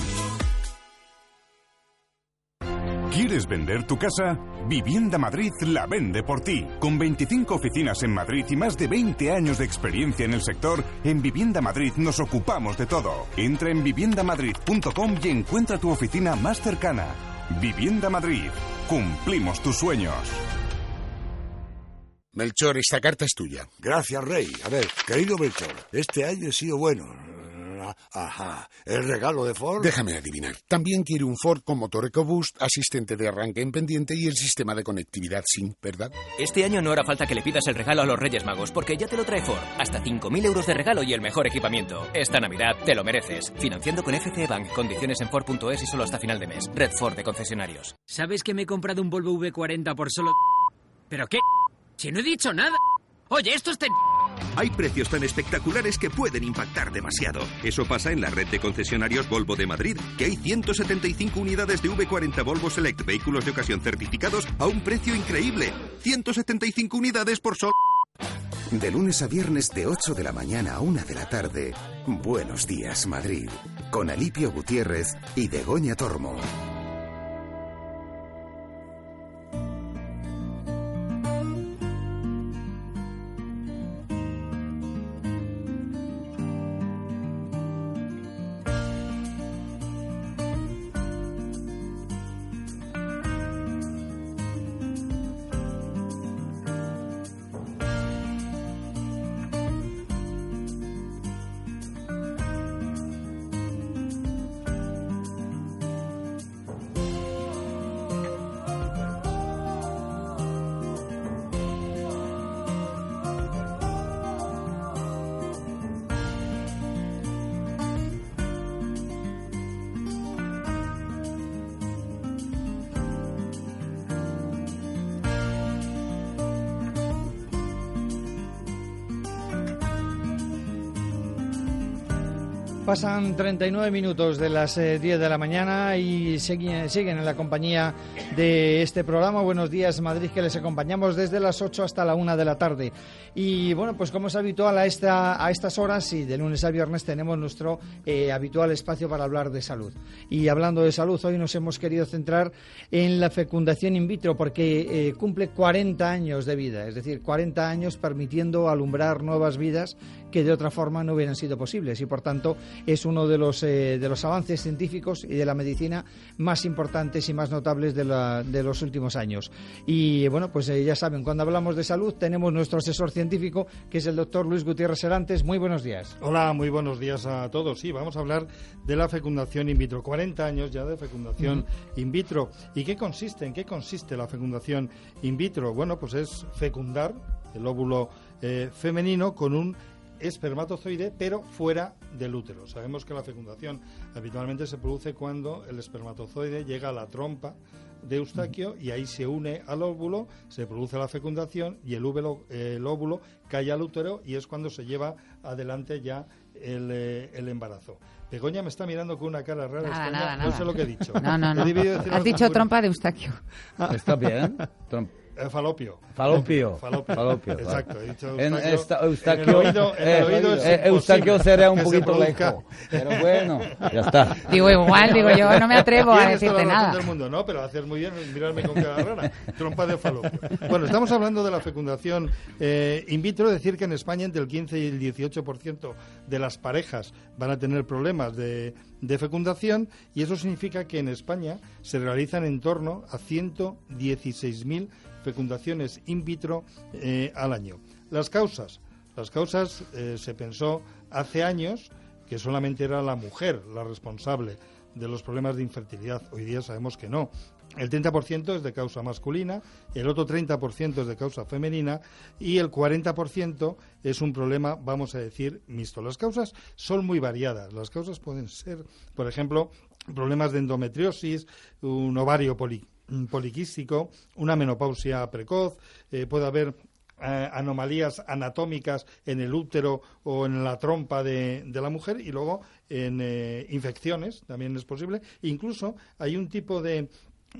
¿Quieres vender tu casa? Vivienda Madrid la vende por ti. Con veinticinco oficinas en Madrid y más de veinte años de experiencia en el sector, en Vivienda Madrid nos ocupamos de todo. Entra en vivienda madrid punto com y encuentra tu oficina más cercana. Vivienda Madrid. Cumplimos tus sueños. Melchor, esta carta es tuya. Gracias, Rey. A ver, querido Melchor, este año he sido bueno. Ajá. ¿El regalo de Ford? Déjame adivinar. También quiere un Ford con motor EcoBoost, asistente de arranque en pendiente y el sistema de conectividad SYNC, ¿verdad? Este año no hará falta que le pidas el regalo a los Reyes Magos, porque ya te lo trae Ford. Hasta cinco mil euros de regalo y el mejor equipamiento. Esta Navidad te lo mereces. Financiando con F C Bank. Condiciones en Ford punto es y solo hasta final de mes. Red Ford de concesionarios. ¿Sabes que me he comprado un Volvo V cuarenta por solo... ¿Pero qué? Si no he dicho nada. Oye, esto es... Ten... Hay precios tan espectaculares que pueden impactar demasiado. Eso pasa en la red de concesionarios Volvo de Madrid, que hay ciento setenta y cinco unidades de V cuarenta Volvo Select, vehículos de ocasión certificados a un precio increíble. ciento setenta y cinco unidades por solo... De lunes a viernes de ocho de la mañana a una de la tarde, Buenos Días Madrid, con Alipio Gutiérrez y Begoña Tormo. Pasan treinta y nueve minutos de las eh, diez de la mañana y siguen, siguen en la compañía de este programa Buenos Días Madrid, que les acompañamos desde las ocho hasta la una de la tarde. Y bueno, pues como es habitual a, esta, a estas horas y de lunes a viernes tenemos nuestro eh, habitual espacio para hablar de salud. Y hablando de salud, hoy nos hemos querido centrar en la fecundación in vitro porque eh, cumple cuarenta años de vida, es decir, cuarenta años permitiendo alumbrar nuevas vidas que de otra forma no hubieran sido posibles y por tanto es uno de los, eh, de los avances científicos y de la medicina más importantes y más notables de, la, de los últimos años. Y bueno, pues eh, ya saben, cuando hablamos de salud tenemos nuestro asesor científico, que es el doctor Luis Gutiérrez Serantes. Muy buenos días. Hola, muy buenos días a todos. Sí, vamos a hablar de la fecundación in vitro. cuarenta años ya de fecundación uh-huh. in vitro. ¿Y qué consiste? ¿En qué consiste la fecundación in vitro? Bueno, pues es fecundar el óvulo eh, femenino con un espermatozoide, pero fuera del útero. Sabemos que la fecundación habitualmente se produce cuando el espermatozoide llega a la trompa de Eustaquio y ahí se une al óvulo, se produce la fecundación y el óvulo, el óvulo cae al útero y es cuando se lleva adelante ya el, eh, el embarazo. Begoña me está mirando con una cara rara. Nada, extraña. nada, no nada. sé lo que he dicho. No, no, no. He Has dicho trompa de Eustaquio. Ah. Está bien. Trompa. Eh, falopio. Falopio. Falopio. Falopio. Exacto. He dicho en Eustaquio. Esta, Eustaquio, en el oído, en el oído eh, es Eustaquio sería un que poquito produzca... lejos. Pero bueno, ya está. Digo igual, digo yo, no me atrevo a decirte nada. Del mundo, no, pero haces muy bien mirarme con cara rara. Trompa de falopio. Bueno, estamos hablando de la fecundación eh, in vitro, decir que en España entre el quince y el dieciocho por ciento de las parejas van a tener problemas de, de fecundación y eso significa que en España se realizan en torno a ciento dieciséis mil fecundaciones in vitro eh, al año. Las causas. Las causas eh, se pensó hace años que solamente era la mujer la responsable de los problemas de infertilidad. Hoy día sabemos que no. El treinta por ciento es de causa masculina, el otro treinta por ciento es de causa femenina y el cuarenta por ciento es un problema, vamos a decir, mixto. Las causas son muy variadas. Las causas pueden ser, por ejemplo, problemas de endometriosis, un ovario poli poliquístico, una menopausia precoz, eh, puede haber eh, anomalías anatómicas en el útero o en la trompa de, de la mujer y luego en eh, infecciones, también es posible. Incluso hay un tipo de,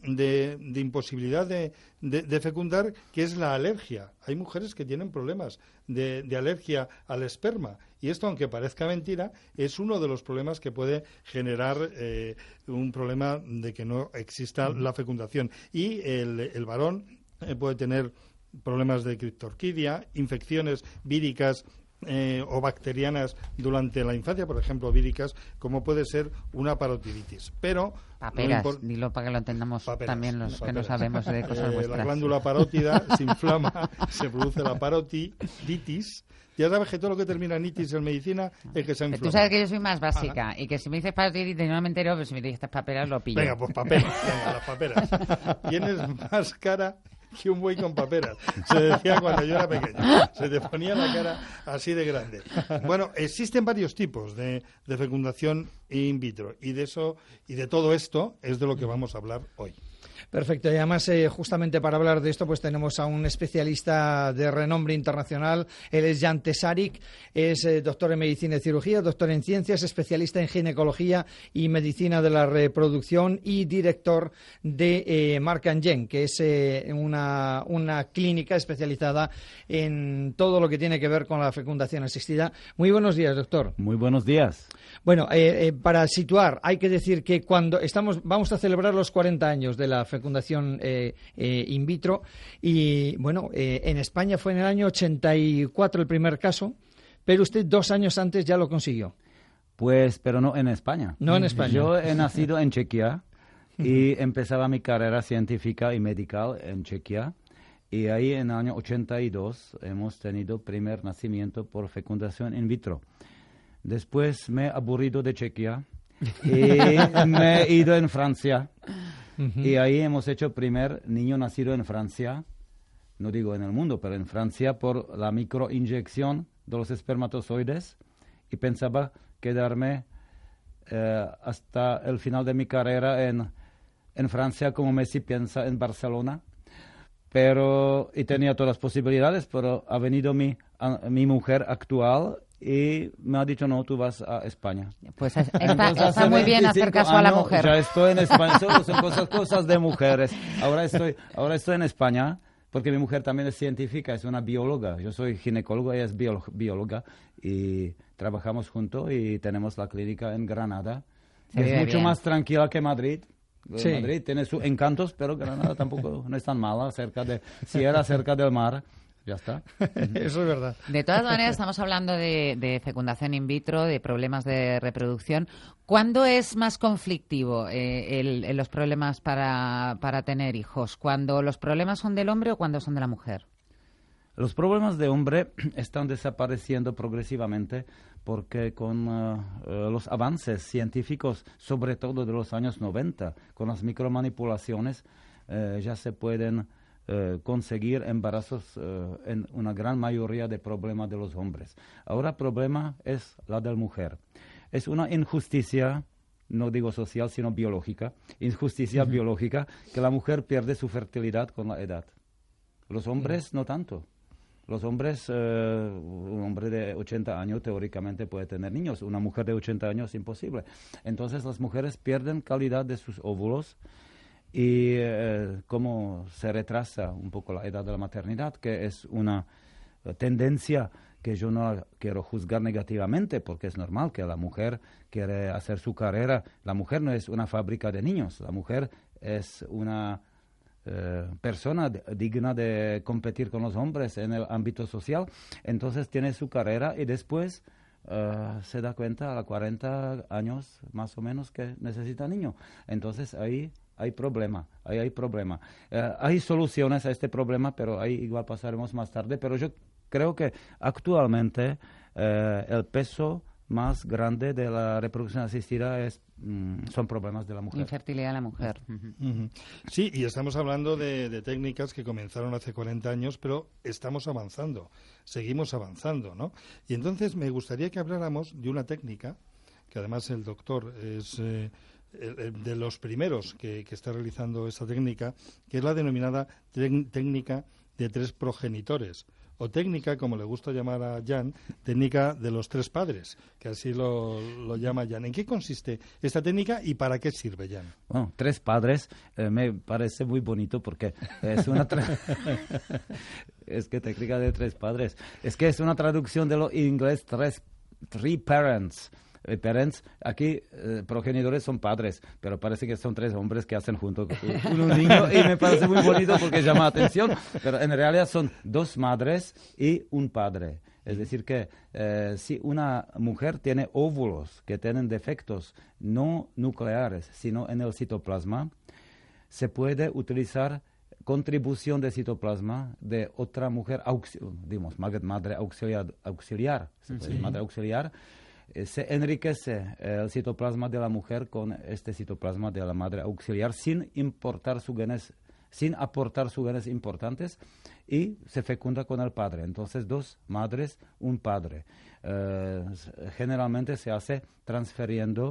de, de imposibilidad de, de, de fecundar que es la alergia. Hay mujeres que tienen problemas de, de alergia al esperma. Y esto, aunque parezca mentira, es uno de los problemas que puede generar eh, un problema de que no exista la fecundación. Y el, el varón eh, puede tener problemas de criptorquidia, infecciones víricas eh, o bacterianas durante la infancia, por ejemplo, víricas, como puede ser una parotiditis. Pero paperas, no dilo para que lo entendamos paperas, también los paperas. Que no sabemos de cosas eh, vuestras. La glándula parótida se inflama, se produce la parotiditis. Ya sabes que todo lo que termina en itis en medicina es que se inflama. Tú sabes que yo soy más básica. Ajá. Y que si me dices parotiditis no me entero, pero si me dices paperas lo pillo. Venga, pues paperas, venga, las paperas. Tienes más cara que un buey con paperas. Se decía cuando yo era pequeño. Se te ponía la cara así de grande. Bueno, existen varios tipos de, de fecundación in vitro. Y de eso, y de todo esto es de lo que vamos a hablar hoy. Perfecto, y además eh, justamente para hablar de esto pues tenemos a un especialista de renombre internacional. Él es Jan Tesarik, es eh, doctor en medicina y cirugía, doctor en ciencias, especialista en ginecología y medicina de la reproducción y director de eh, Mark and Jen, que es eh, una, una clínica especializada en todo lo que tiene que ver con la fecundación asistida. Muy buenos días, doctor. Muy buenos días. Bueno, eh, eh, para situar, hay que decir que cuando estamos, vamos a celebrar los cuarenta años de la fecundación eh, eh, in vitro y, bueno, eh, en España fue en el año ochenta y cuatro el primer caso, pero usted dos años antes ya lo consiguió. Pues, pero no en España. No en España. Yo he nacido en Chequia y empezaba mi carrera científica y medical en Chequia. Y ahí en el año ochenta y dos hemos tenido primer nacimiento por fecundación in vitro. Después me he aburrido de Chequia y me he ido en Francia. Uh-huh. Y ahí hemos hecho primer niño nacido en Francia, no digo en el mundo, pero en Francia por la microinyección de los espermatozoides. Y pensaba quedarme eh, hasta el final de mi carrera en, en Francia, como Messi piensa en Barcelona. Pero, y tenía todas las posibilidades, pero ha venido mi, a, mi mujer actual y me ha dicho, no, tú vas a España. Pues es, está, está muy bien hacer caso a la mujer. Ya estoy en España, son, son cosas, cosas de mujeres. Ahora estoy, ahora estoy en España porque mi mujer también es científica, es una bióloga. Yo soy ginecólogo, ella es bióloga y trabajamos juntos y tenemos la clínica en Granada. Es mucho bien. Más tranquila que Madrid. Sí. Madrid tiene sus encantos, pero Granada tampoco no es tan mala, cerca de, si era cerca del mar. ya está. Eso es verdad. De todas maneras, estamos hablando de, de fecundación in vitro, de problemas de reproducción. ¿Cuándo es más conflictivo eh, el, el, los problemas para, para tener hijos? ¿Cuando los problemas son del hombre o cuando son de la mujer? Los problemas de hombre están desapareciendo progresivamente porque con uh, uh, los avances científicos, sobre todo de los años noventa, con las micromanipulaciones, uh, ya se pueden uh, conseguir embarazos uh, en una gran mayoría de problemas de los hombres. Ahora el problema es la de la mujer. Es una injusticia, no digo social, sino biológica, injusticia uh-huh. biológica, que la mujer pierde su fertilidad con la edad. Los hombres uh-huh. no tanto. Los hombres, eh, un hombre de ochenta años teóricamente puede tener niños, una mujer de ochenta años es imposible. Entonces las mujeres pierden calidad de sus óvulos y eh, como se retrasa un poco la edad de la maternidad, que es una uh, tendencia que yo no quiero juzgar negativamente, porque es normal que la mujer quiere hacer su carrera. La mujer no es una fábrica de niños, la mujer es una Eh, persona de, digna de competir con los hombres en el ámbito social, entonces tiene su carrera y después uh, se da cuenta a los cuarenta años más o menos que necesita niño. Entonces ahí hay problema, ahí hay problema. Uh, hay soluciones a este problema, pero ahí igual pasaremos más tarde, pero yo creo que actualmente uh, el peso más grande de la reproducción asistida es mm, son problemas de la mujer. Infertilidad de la mujer. Uh-huh. Uh-huh. Sí, y estamos hablando de, de técnicas que comenzaron hace cuarenta años, pero estamos avanzando, seguimos avanzando, ¿no? Y entonces me gustaría que habláramos de una técnica, que además el doctor es eh, el, el de los primeros que, que está realizando esta técnica, que es la denominada tec- técnica de tres progenitores, o técnica, como le gusta llamar a Jan, técnica de los tres padres, que así lo, lo llama Jan. ¿En qué consiste esta técnica y para qué sirve, Jan? Bueno, tres padres eh, me parece muy bonito porque es una tra- es que técnica de tres padres, es que es una traducción de lo inglés tres, three parents. Parents, aquí eh, progenitores son padres, pero parece que son tres hombres que hacen junto con un, un niño y me parece muy bonito porque llama la atención, pero en realidad son dos madres y un padre. Es decir que eh, si una mujer tiene óvulos que tienen defectos no nucleares, sino en el citoplasma, se puede utilizar contribución de citoplasma de otra mujer, auxi- digamos, madre auxiliar, auxiliar, sí. madre auxiliar, se enriquece el citoplasma de la mujer con este citoplasma de la madre auxiliar sin importar sus genes, sin aportar sus genes importantes y se fecunda con el padre. Entonces, dos madres, un padre. Eh, generalmente se hace transfiriendo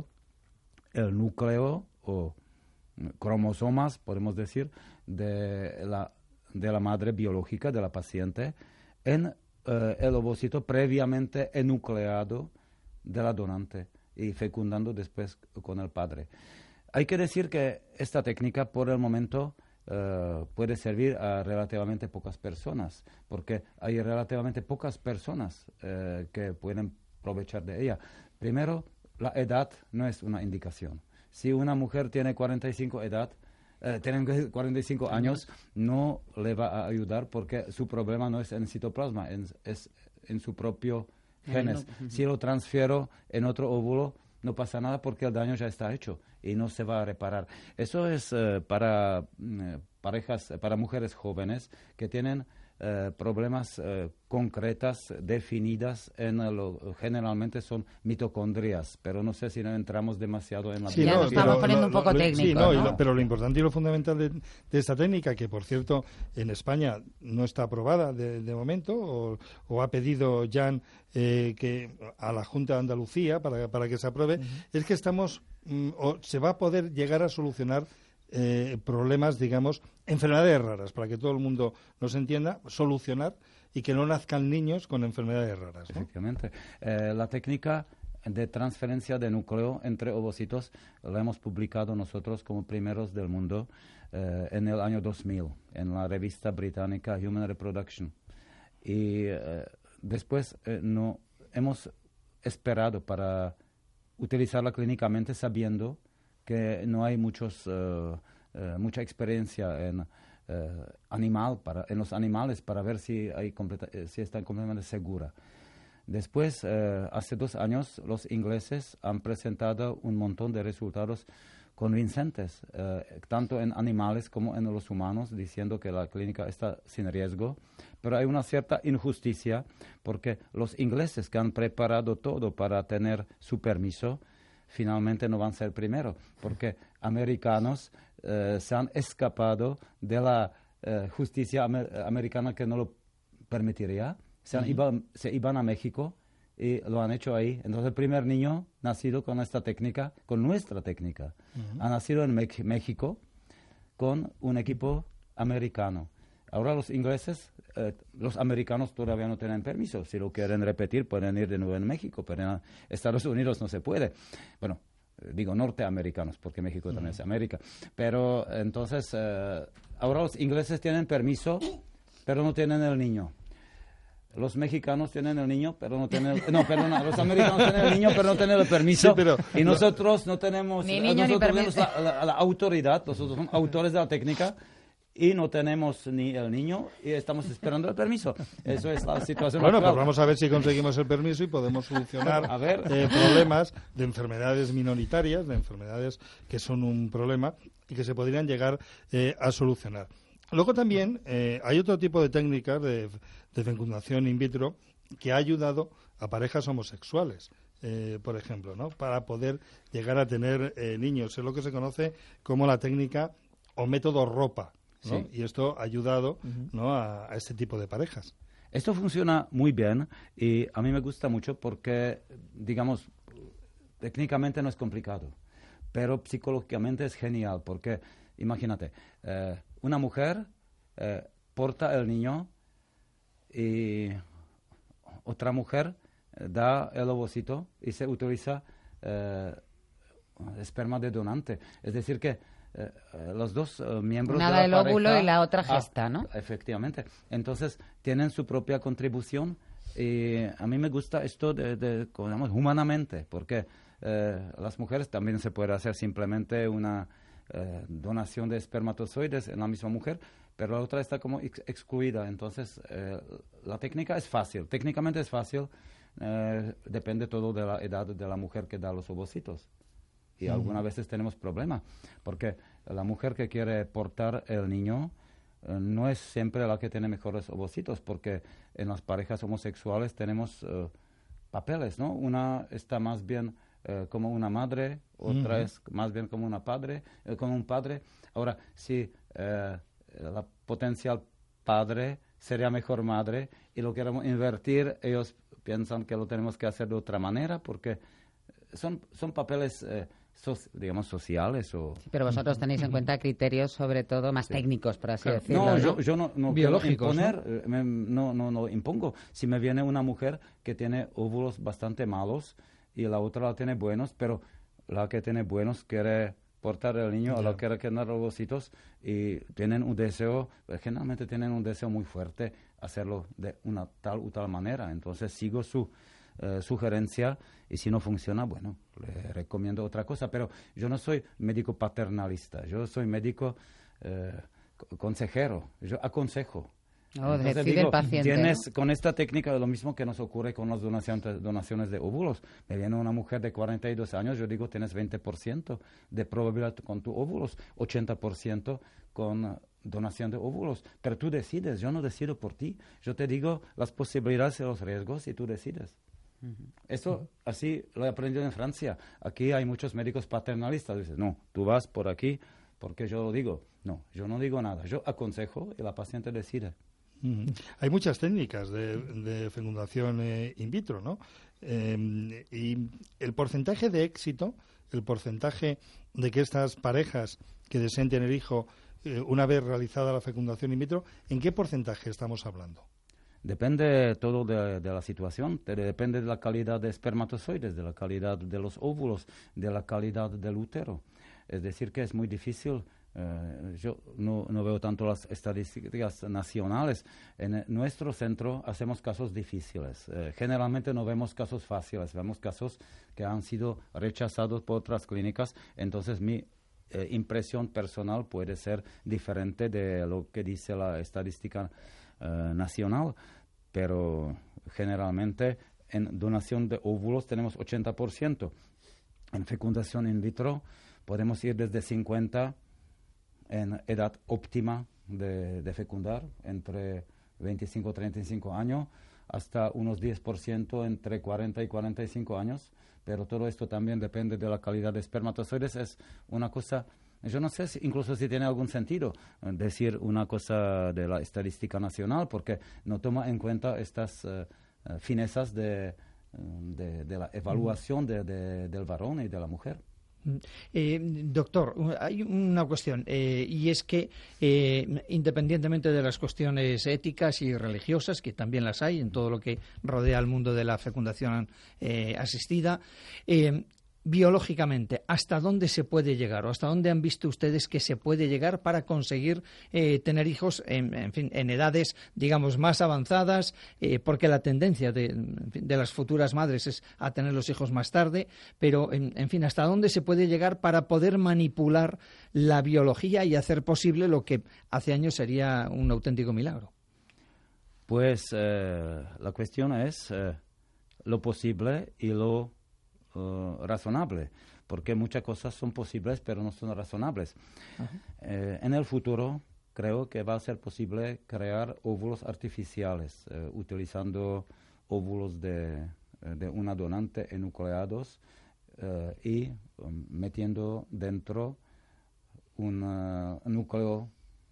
el núcleo o cromosomas, podemos decir, de la, de la madre biológica de la paciente en eh, el ovocito previamente enucleado de la donante y fecundando después con el padre. Hay que decir que esta técnica por el momento uh, puede servir a relativamente pocas personas, porque hay relativamente pocas personas uh, que pueden aprovechar de ella. Primero, la edad no es una indicación. Si una mujer tiene cuarenta y cinco edad, uh, tiene cuarenta y cinco años, no le va a ayudar porque su problema no es en citoplasma, es, es en su propio genes. Si lo transfiero en otro óvulo, no pasa nada porque el daño ya está hecho y no se va a reparar. Eso es uh, para uh, parejas, para mujeres jóvenes que tienen uh, problemas uh, concretas, definidas, en lo, generalmente son mitocondrias, pero no sé si no entramos demasiado en la sí, ya no, estamos pero, poniendo lo, un poco lo, técnico. Sí, no, ¿no? Lo, pero lo importante y lo fundamental de, de esta técnica, que por cierto en España no está aprobada de, de momento, o, o ha pedido Jan eh, que a la Junta de Andalucía para, para que se apruebe, uh-huh. es que estamos, mm, o se va a poder llegar a solucionar eh, problemas, digamos, enfermedades raras, para que todo el mundo nos entienda, solucionar y que no nazcan niños con enfermedades raras, ¿no? Efectivamente. Eh, la técnica de transferencia de núcleo entre ovocitos la hemos publicado nosotros como primeros del mundo eh, en el año dos mil, en la revista británica Human Reproduction. Y eh, después eh, no hemos esperado para utilizarla clínicamente sabiendo que no hay muchos, uh, uh, mucha experiencia en eh, animal, para, en los animales, para ver si, hay completa, eh, si está completamente segura. Después, eh, hace dos años, los ingleses han presentado un montón de resultados convincentes, eh, tanto en animales como en los humanos, diciendo que la clínica está sin riesgo. Pero hay una cierta injusticia porque los ingleses que han preparado todo para tener su permiso, finalmente no van a ser primero, porque americanos eh, se han escapado de la eh, justicia amer americana que no lo permitiría. Se, han, uh-huh. iba, se iban a México y lo han hecho ahí. Entonces el primer niño nacido con esta técnica, con nuestra técnica, uh-huh. ha nacido en Me México con un equipo americano. Ahora los ingleses, eh, los americanos todavía no tienen permiso. Si lo quieren repetir, pueden ir de nuevo en México, pero en Estados Unidos no se puede. Bueno, digo norteamericanos, porque México también uh-huh. es América. Pero entonces, eh, ahora los ingleses tienen permiso, pero no tienen el niño. Los mexicanos tienen el niño, pero no tienen... El, no, perdona, los americanos tienen el niño, pero no tienen el permiso. Sí, pero, y nosotros no tenemos... Ni niño nosotros ni tenemos la, la, la autoridad, nosotros somos autores de la técnica, y no tenemos ni el niño, y estamos esperando el permiso. Eso es la situación Bueno, actual. pues vamos a ver si conseguimos el permiso y podemos solucionar a ver. Eh, problemas de enfermedades minoritarias, de enfermedades que son un problema y que se podrían llegar eh, a solucionar. Luego también eh, hay otro tipo de técnicas de, de fecundación in vitro que ha ayudado a parejas homosexuales, eh, por ejemplo, ¿no? Para poder llegar a tener eh, niños. Es lo que se conoce como la técnica o método ropa, ¿no? Sí. Y esto ha ayudado, uh-huh. ¿no? a, a este tipo de parejas. Esto funciona muy bien y a mí me gusta mucho porque, digamos, técnicamente no es complicado, pero psicológicamente es genial porque, imagínate, eh, una mujer eh, porta el niño y otra mujer eh, da el ovocito y se utiliza eh, esperma de donante. Es decir que eh, los dos eh, miembros Una de la el pareja... óvulo y la otra gesta, ah, ¿no? Efectivamente. Entonces tienen su propia contribución y a mí me gusta esto de, de digamos, humanamente porque eh, las mujeres también se puede hacer simplemente una... Eh, donación de espermatozoides en la misma mujer, pero la otra está como ex excluida. Entonces, eh, la técnica es fácil. Técnicamente es fácil. Eh, depende todo de la edad de la mujer que da los ovocitos. Y uh-huh. algunas veces tenemos problemas, porque la mujer que quiere portar el niño eh, no es siempre la que tiene mejores ovocitos, porque en las parejas homosexuales tenemos eh, papeles, ¿no? Una está más bien Eh, como una madre, otra uh-huh. es más bien como una padre, eh, como un padre. Ahora, si eh, la potencial padre sería mejor madre y lo queremos invertir, ellos piensan que lo tenemos que hacer de otra manera porque son, son papeles, eh, so, digamos, sociales. O... Sí, pero vosotros tenéis en cuenta criterios sobre todo más sí. técnicos, por así claro. decirlo. No, ¿no? yo, yo no, no biológicos, imponer, ¿no? Me, no, no, no impongo. Si me viene una mujer que tiene óvulos bastante malos, y la otra la tiene buenos, pero la que tiene buenos quiere portar el niño, yeah. o la que quiere tener ovocitos y tienen un deseo, generalmente tienen un deseo muy fuerte hacerlo de una tal u tal manera. Entonces sigo su eh, sugerencia y si no funciona, bueno, le recomiendo otra cosa. Pero yo no soy médico paternalista, yo soy médico eh, consejero, yo aconsejo. Oh, Entonces, digo, el paciente, tienes ¿no? con esta técnica lo mismo que nos ocurre con las donaciones, donaciones de óvulos. Me viene una mujer de cuarenta y dos años, yo digo, tienes veinte por ciento de probabilidad con tus óvulos, ochenta por ciento con donación de óvulos. Pero tú decides, yo no decido por ti. Yo te digo las posibilidades y los riesgos y tú decides. Uh-huh. Eso uh-huh. así lo he aprendido en Francia. Aquí hay muchos médicos paternalistas. Dices, no, tú vas por aquí porque yo lo digo. No, yo no digo nada. Yo aconsejo y la paciente decide. Uh-huh. Hay muchas técnicas de, de fecundación eh, in vitro, ¿no? Eh, y el porcentaje de éxito, el porcentaje de que estas parejas que deseen tener hijo eh, una vez realizada la fecundación in vitro, ¿en qué porcentaje estamos hablando? Depende todo de, de la situación, depende de la calidad de espermatozoides, de la calidad de los óvulos, de la calidad del útero. Es decir, que es muy difícil. Uh, yo no, no veo tanto las estadísticas nacionales. En nuestro centro hacemos casos difíciles. Uh, generalmente no vemos casos fáciles, vemos casos que han sido rechazados por otras clínicas. Entonces mi eh, impresión personal puede ser diferente de lo que dice la estadística eh, nacional, pero generalmente en donación de óvulos tenemos ochenta por ciento. En fecundación in vitro podemos ir desde cincuenta en edad óptima de, de fecundar, entre veinticinco y treinta y cinco años, hasta unos diez por ciento entre cuarenta y cuarenta y cinco años, pero todo esto también depende de la calidad de espermatozoides. Es una cosa, yo no sé si, incluso si tiene algún sentido decir una cosa de la estadística nacional, porque no toma en cuenta estas uh, uh, finezas de, de, de la evaluación de, de, del varón y de la mujer. Eh, doctor, hay una cuestión, eh, y es que eh, independientemente de las cuestiones éticas y religiosas, que también las hay en todo lo que rodea al mundo de la fecundación eh, asistida, eh, biológicamente, ¿hasta dónde se puede llegar o hasta dónde han visto ustedes que se puede llegar para conseguir eh, tener hijos en, en fin, en edades, digamos, más avanzadas? Eh, porque la tendencia de, en fin, de las futuras madres es a tener los hijos más tarde, pero, en, en fin, ¿hasta dónde se puede llegar para poder manipular la biología y hacer posible lo que hace años sería un auténtico milagro? Pues eh, la cuestión es eh, lo posible y lo Uh, razonable, porque muchas cosas son posibles pero no son razonables. Eh, en el futuro creo que va a ser posible crear óvulos artificiales eh, utilizando óvulos de, de una donante enucleados eh, y um, metiendo dentro un uh, núcleo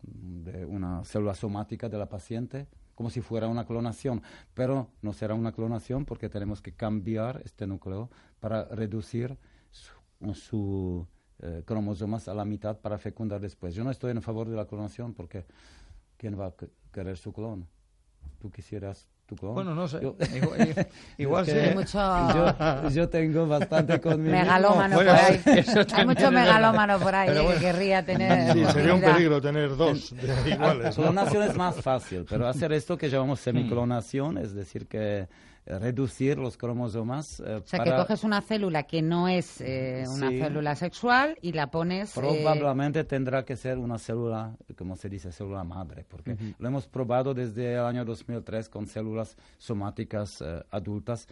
de una célula somática de la paciente, como si fuera una clonación, pero no será una clonación porque tenemos que cambiar este núcleo para reducir su, su eh, cromosomas a la mitad para fecundar después. Yo no estoy en favor de la clonación porque ¿quién va a querer su clon? ¿Tú quisieras tu clon? Bueno, no sé. Yo, igual igual es sí. Hay mucho... yo, yo tengo bastante conmigo. Megalómano bueno, por ahí. Hay mucho megalómano por ahí, pero eh, bueno. que querría tener... Sí, sería un peligro tener dos de iguales. ¿no? Clonación es más fácil, pero hacer esto que llamamos semiclonación, es decir, que reducir los cromosomas eh, O sea, para... que coges una célula que no es eh, una Sí. célula sexual y la pones... Probablemente eh... tendrá que ser una célula, como se dice, célula madre, porque uh-huh. lo hemos probado desde el año dos mil tres con células somáticas eh, adultas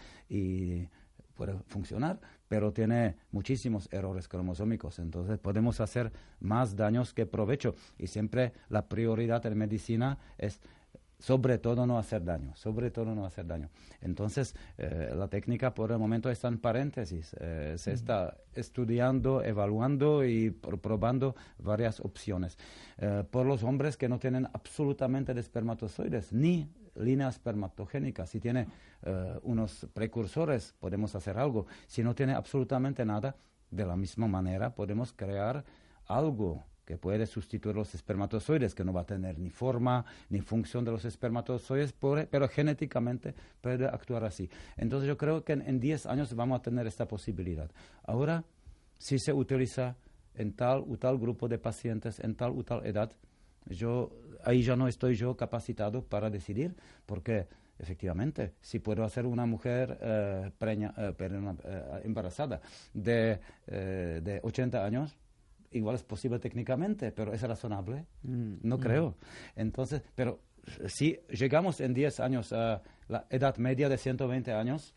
y puede funcionar, pero tiene muchísimos errores cromosómicos, entonces podemos hacer más daños que provecho. Y siempre la prioridad en medicina es sobre todo no hacer daño, sobre todo no hacer daño. Entonces, eh, la técnica por el momento está en paréntesis. Eh, se está estudiando, evaluando y pr- probando varias opciones. Eh, por los hombres que no tienen absolutamente de espermatozoides, ni línea espermatogénica. Si tiene eh, unos precursores, podemos hacer algo. Si no tiene absolutamente nada, de la misma manera podemos crear algo que puede sustituir los espermatozoides, que no va a tener ni forma ni función de los espermatozoides, por, pero genéticamente puede actuar así. Entonces yo creo que en, en diez años vamos a tener esta posibilidad. Ahora, si se utiliza en tal o tal grupo de pacientes, en tal o tal edad, yo ahí ya no estoy yo capacitado para decidir, porque efectivamente, si puedo hacer una mujer eh, preña, eh, perdón, eh, embarazada de, eh, de ochenta años, igual es posible técnicamente, pero ¿es razonable? Mm, no mm. creo. Entonces, pero si llegamos en diez años a la edad media de ciento veinte años,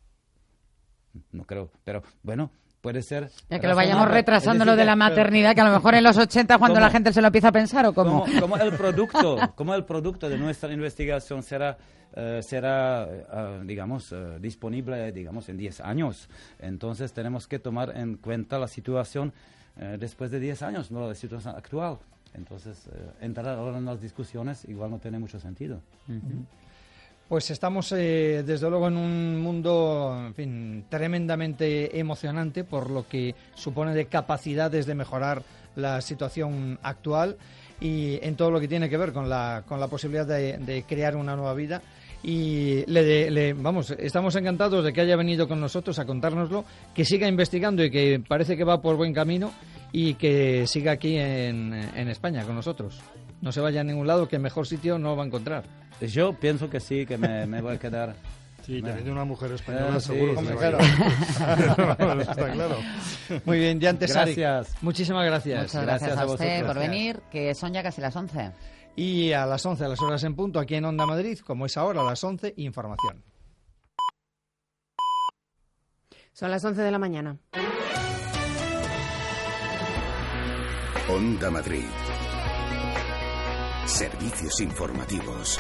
no creo. Pero bueno, puede ser... Ya que lo vayamos retrasando lo de la maternidad, que a lo mejor en los ochenta, cuando la gente se lo empieza a pensar, ¿o cómo? Como, como el producto, como el producto de nuestra investigación será... Uh, será, uh, digamos, uh, disponible, digamos, en diez años. Entonces tenemos que tomar en cuenta la situación uh, después de diez años, no la situación actual. Entonces, uh, entrar ahora en las discusiones igual no tiene mucho sentido. Uh-huh. Pues estamos, eh, desde luego, en un mundo, en fin, tremendamente emocionante por lo que supone de capacidades de mejorar la situación actual y en todo lo que tiene que ver con la, con la posibilidad de, de crear una nueva vida. Y le, le, vamos, estamos encantados de que haya venido con nosotros a contárnoslo, que siga investigando y que parece que va por buen camino y que siga aquí en, en España con nosotros. No se vaya a ningún lado, que mejor sitio no va a encontrar. Yo pienso que sí, que me, me voy a quedar Sí, teniendo una mujer española, Eh, seguro sí, que sí, se va a claro. ir. Está claro. Muy bien, Diante Saric, Gracias. muchísimas gracias. Muchas gracias, Gracias a a usted vosotros. por venir, que son ya casi las once. Y a las once, a las horas en punto, aquí en Onda Madrid, como es ahora, a las once, información. Son las once de la mañana. Onda Madrid. Servicios informativos.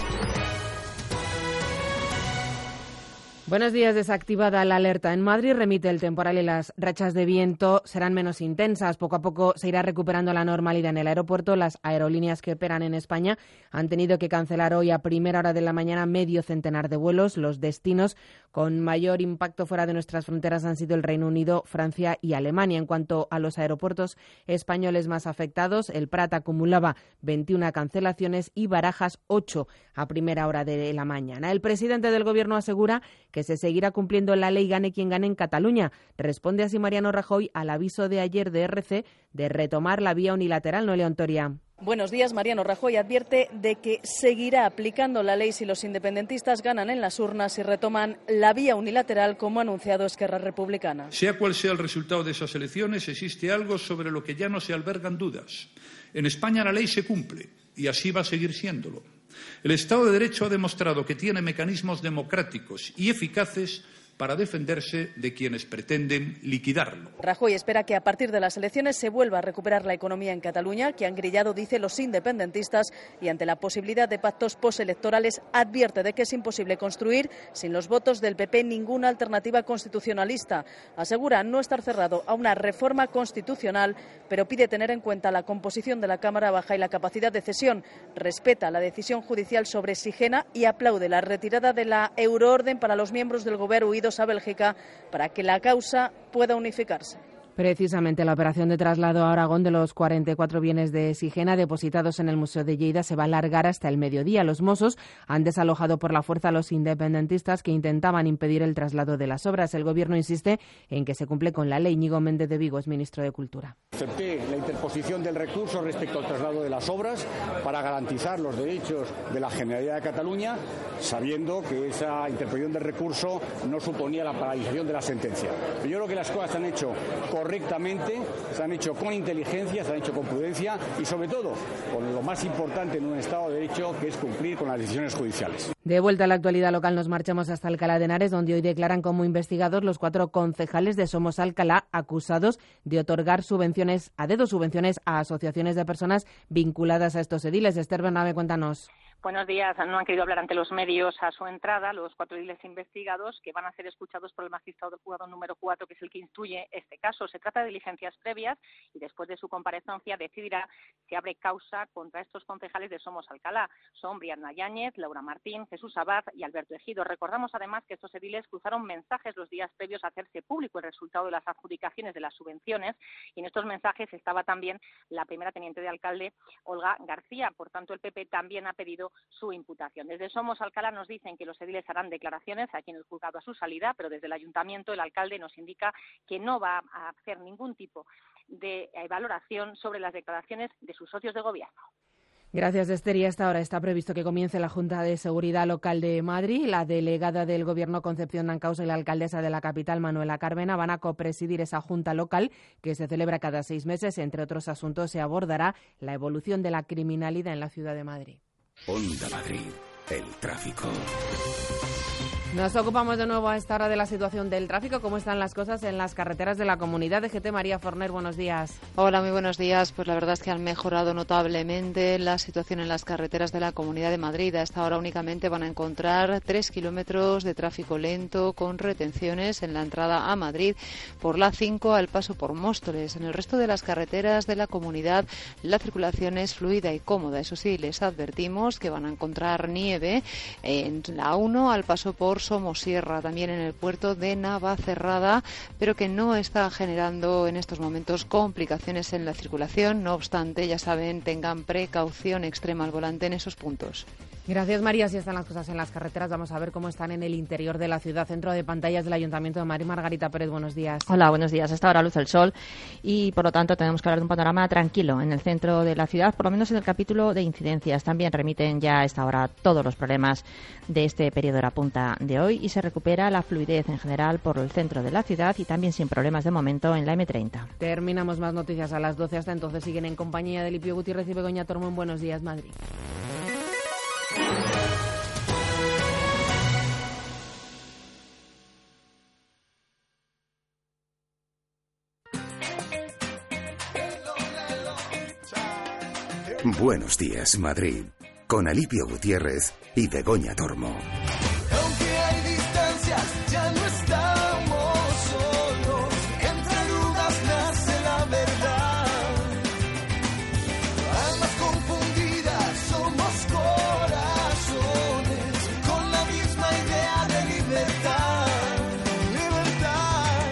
Buenos días. Desactivada la alerta en Madrid, remite el temporal y las rachas de viento serán menos intensas. Poco a poco se irá recuperando la normalidad en el aeropuerto. Las aerolíneas que operan en España han tenido que cancelar hoy a primera hora de la mañana medio centenar de vuelos. Los destinos con mayor impacto fuera de nuestras fronteras han sido el Reino Unido, Francia y Alemania. En cuanto a los aeropuertos españoles más afectados, el Prat acumulaba veintiuna cancelaciones y Barajas ocho a primera hora de la mañana. El presidente del Gobierno asegura que se seguirá cumpliendo la ley gane quien gane en Cataluña. Responde así Mariano Rajoy al aviso de ayer de R C de retomar la vía unilateral. Noelia Ontoria. Buenos días. Mariano Rajoy advierte de que seguirá aplicando la ley si los independentistas ganan en las urnas y retoman la vía unilateral, como ha anunciado Esquerra Republicana. Sea cual sea el resultado de esas elecciones, existe algo sobre lo que ya no se albergan dudas. En España la ley se cumple y así va a seguir siéndolo. El Estado de Derecho ha demostrado que tiene mecanismos democráticos y eficaces para defenderse de quienes pretenden liquidarlo. Rajoy espera que a partir de las elecciones se vuelva a recuperar la economía en Cataluña, que han grillado, dice, los independentistas, y ante la posibilidad de pactos postelectorales advierte de que es imposible construir sin los votos del P P ninguna alternativa constitucionalista. Asegura no estar cerrado a una reforma constitucional, pero pide tener en cuenta la composición de la Cámara Baja y la capacidad de cesión. Respeta la decisión judicial sobre Sigena y aplaude la retirada de la euroorden para los miembros del Gobierno huidos a Bélgica para que la causa pueda unificarse. Precisamente la operación de traslado a Aragón de los cuarenta y cuatro bienes de Sigena depositados en el Museo de Lleida se va a alargar hasta el mediodía. Los Mossos han desalojado por la fuerza a los independentistas que intentaban impedir el traslado de las obras. El Gobierno insiste en que se cumple con la ley. Íñigo Méndez de Vigo es ministro de Cultura. Acepté la interposición del recurso respecto al traslado de las obras para garantizar los derechos de la Generalidad de Cataluña, sabiendo que esa interposición del recurso no suponía la paralización de la sentencia. Pero yo creo que las cosas se han hecho correctamente, se han hecho con inteligencia, se han hecho con prudencia y, sobre todo, con lo más importante en un Estado de Derecho, que es cumplir con las decisiones judiciales. De vuelta a la actualidad local, nos marchamos hasta Alcalá de Henares, donde hoy declaran como investigados los cuatro concejales de Somos Alcalá acusados de otorgar subvenciones a dedo, subvenciones a asociaciones de personas vinculadas a estos ediles. Esther Bernabé, cuéntanos. Buenos días. No han querido hablar ante los medios a su entrada los cuatro ediles investigados, que van a ser escuchados por el magistrado del juzgado número cuatro, que es el que instruye este caso. Se trata de diligencias previas y después de su comparecencia decidirá si abre causa contra estos concejales de Somos Alcalá. Son Brianna Yáñez, Laura Martín, Jesús Abad y Alberto Ejido. Recordamos además que estos ediles cruzaron mensajes los días previos a hacerse público el resultado de las adjudicaciones de las subvenciones, y en estos mensajes estaba también la primera teniente de alcalde, Olga García. Por tanto, el P P también ha pedido su imputación. Desde Somos Alcalá nos dicen que los ediles harán declaraciones aquí en el juzgado a su salida, pero desde el ayuntamiento el alcalde nos indica que no va a hacer ningún tipo de valoración sobre las declaraciones de sus socios de gobierno. Gracias, Esther. Y a esta hora está previsto que comience la Junta de Seguridad Local de Madrid. La delegada del Gobierno, Concepción Dancausa, y la alcaldesa de la capital, Manuela Carmena, van a copresidir esa Junta Local que se celebra cada seis meses. Entre otros asuntos, se abordará la evolución de la criminalidad en la ciudad de Madrid. Onda Madrid, el tráfico. Nos ocupamos de nuevo a esta hora de la situación del tráfico. ¿Cómo están las cosas en las carreteras de la comunidad? D G T, María Forner, buenos días. Hola, muy buenos días. Pues la verdad es que han mejorado notablemente la situación en las carreteras de la Comunidad de Madrid. A esta hora únicamente van a encontrar tres kilómetros de tráfico lento con retenciones en la entrada a Madrid por la cinco al paso por Móstoles. En el resto de las carreteras de la comunidad la circulación es fluida y cómoda. Eso sí, les advertimos que van a encontrar nieve en la uno al paso por Somosierra, también en el puerto de Navacerrada, pero que no está generando en estos momentos complicaciones en la circulación. No obstante, ya saben, tengan precaución extrema al volante en esos puntos. Gracias, María. Así están las cosas en las carreteras. Vamos a ver cómo están en el interior de la ciudad. Centro de pantallas del Ayuntamiento de Madrid. Margarita Pérez, buenos días. Hola, buenos días. A esta hora luce el sol y, por lo tanto, tenemos que hablar de un panorama tranquilo en el centro de la ciudad, por lo menos en el capítulo de incidencias. También remiten ya a esta hora todos los problemas de este periodo de la punta de hoy y se recupera la fluidez en general por el centro de la ciudad y también sin problemas de momento en la eme treinta. Terminamos más noticias a las doce. Hasta entonces siguen en compañía de Lipio Gutiérrez y Begoña Tormo en Buenos Días, Madrid. Buenos días, Madrid, con Alipio Gutiérrez y Begoña Tormo. Aunque hay distancias, ya no estamos solos. Entre dudas nace la verdad. Almas confundidas, somos corazones con la misma idea de libertad. Libertad.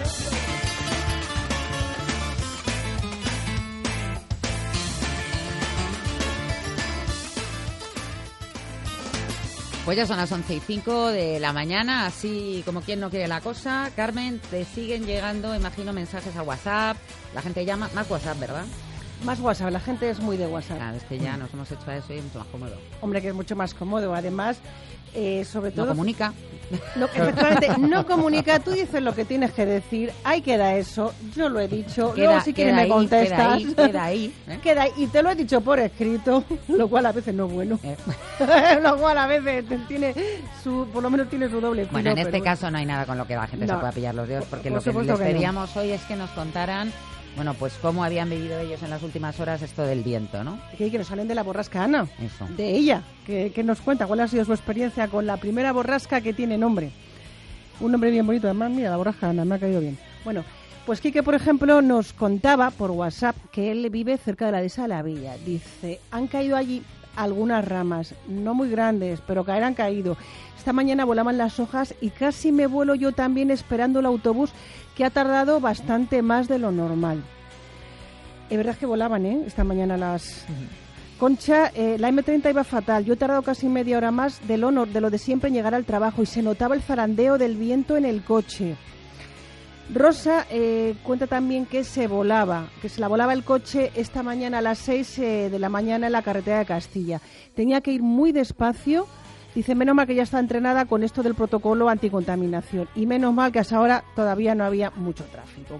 Pues ya son las once y cinco de la mañana, así como quien no quiere la cosa. Carmen, te siguen llegando, imagino, mensajes a WhatsApp. La gente llama, más WhatsApp, ¿verdad? Más WhatsApp, la gente es muy de WhatsApp. Claro, es que ya nos hemos hecho a eso y es mucho más cómodo. Hombre, que es mucho más cómodo. Además, eh, sobre todo... No comunica. No, efectivamente, no comunica. Tú dices lo que tienes que decir. Ahí queda eso. Yo lo he dicho. Queda, Luego, si quieres, me ahí, contestas. Queda ahí, queda ahí. ¿eh? Queda ahí. Y te lo he dicho por escrito, lo cual a veces no es bueno. Eh. Lo cual a veces tiene su... Por lo menos tiene su doble filo. Bueno, en este pero... caso no hay nada con lo que la gente No. se pueda pillar los dedos, porque Por lo que supuesto les que no. pedíamos hoy es que nos contaran, bueno, pues cómo habían vivido ellos en las últimas horas esto del viento, ¿no? Que, que nos salen de la borrasca Ana, Eso. de ella, que, que nos cuenta cuál ha sido su experiencia con la primera borrasca que tiene nombre. Un nombre bien bonito, además, mira, la borrasca Ana, me ha caído bien. Bueno, pues Quique, por ejemplo, nos contaba por WhatsApp que él vive cerca de la dehesa de la Villa. Dice, han caído allí algunas ramas, no muy grandes, pero caer han caído. Esta mañana volaban las hojas y casi me vuelo yo también esperando el autobús, que ha tardado bastante más de lo normal. Es verdad que volaban, ¿eh? Esta mañana las... Concha, eh, la eme treinta iba fatal. Yo he tardado casi media hora más de lo, no, de lo de siempre en llegar al trabajo y se notaba el zarandeo del viento en el coche. Rosa eh, cuenta también que se volaba, que se la volaba el coche esta mañana a las seis eh, de la mañana en la carretera de Castilla. Tenía que ir muy despacio. Dice, menos mal que ya está entrenada con esto del protocolo anticontaminación y menos mal que hasta ahora todavía no había mucho tráfico.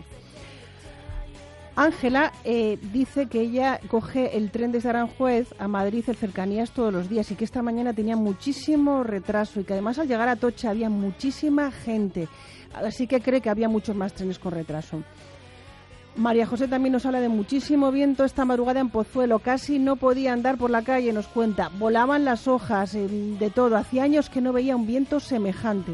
Ángela eh, dice que ella coge el tren desde Aranjuez a Madrid en cercanías todos los días y que esta mañana tenía muchísimo retraso y que además al llegar a Atocha había muchísima gente, así que cree que había muchos más trenes con retraso. María José también nos habla de muchísimo viento esta madrugada en Pozuelo, casi no podía andar por la calle, nos cuenta, volaban las hojas, eh, de todo, hacía años que no veía un viento semejante.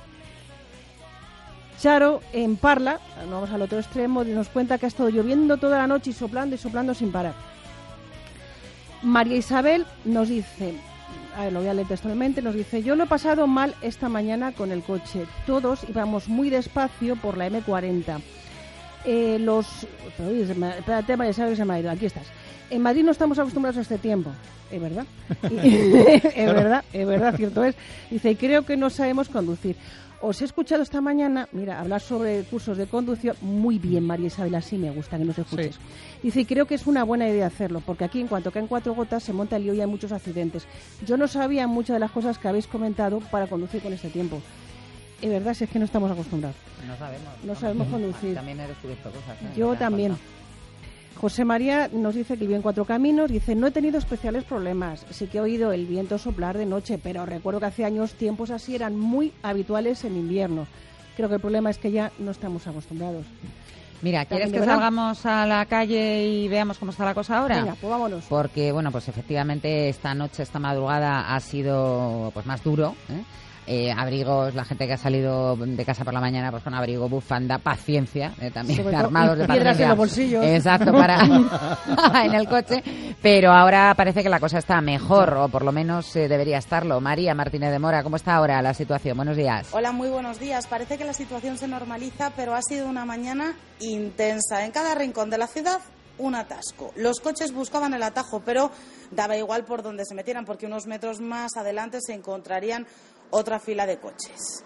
Charo, en Parla, vamos al otro extremo, nos cuenta que ha estado lloviendo toda la noche y soplando y soplando sin parar. María Isabel nos dice, a ver, lo voy a leer textualmente, nos dice, yo lo he pasado mal esta mañana con el coche, todos íbamos muy despacio por la eme cuarenta. Eh, los... Espérate, María Isabel, se me ha ido, aquí estás. En Madrid no estamos acostumbrados a este tiempo, es verdad, es verdad, es verdad, cierto es. Dice, y creo que no sabemos conducir. Os he escuchado esta mañana, mira, hablar sobre cursos de conducción, muy bien, María Isabel, así me gusta que nos escuches. Sí. Dice, y creo que es una buena idea hacerlo, porque aquí en cuanto caen cuatro gotas se monta el lío y hay muchos accidentes. Yo no sabía muchas de las cosas que habéis comentado para conducir con este tiempo. Es verdad, si es que no estamos acostumbrados. No sabemos. No, no sabemos conducir. También he descubierto cosas. ¿eh? Yo también. José María nos dice que vive en Cuatro Caminos, dice, no he tenido especiales problemas, sí que he oído el viento soplar de noche, pero recuerdo que hace años tiempos así eran muy habituales en invierno. Creo que el problema es que ya no estamos acostumbrados. Mira, ¿quieres que salgamos a la calle y veamos cómo está la cosa ahora? Venga, pues vámonos. Porque, bueno, pues efectivamente esta noche, esta madrugada ha sido pues más duro, ¿eh? Eh, abrigos, la gente que ha salido de casa por la mañana pues con abrigo, bufanda, paciencia, eh, también sobre armados de piedras paciencia. En los bolsillos. Exacto, para en el coche, pero ahora parece que la cosa está mejor, o por lo menos eh, debería estarlo. María Martínez de Mora, ¿cómo está ahora la situación? Buenos días. Hola, muy buenos días. Parece que la situación se normaliza, pero ha sido una mañana intensa. En cada rincón de la ciudad un atasco. Los coches buscaban el atajo, pero daba igual por donde se metieran, porque unos metros más adelante se encontrarían otra fila de coches.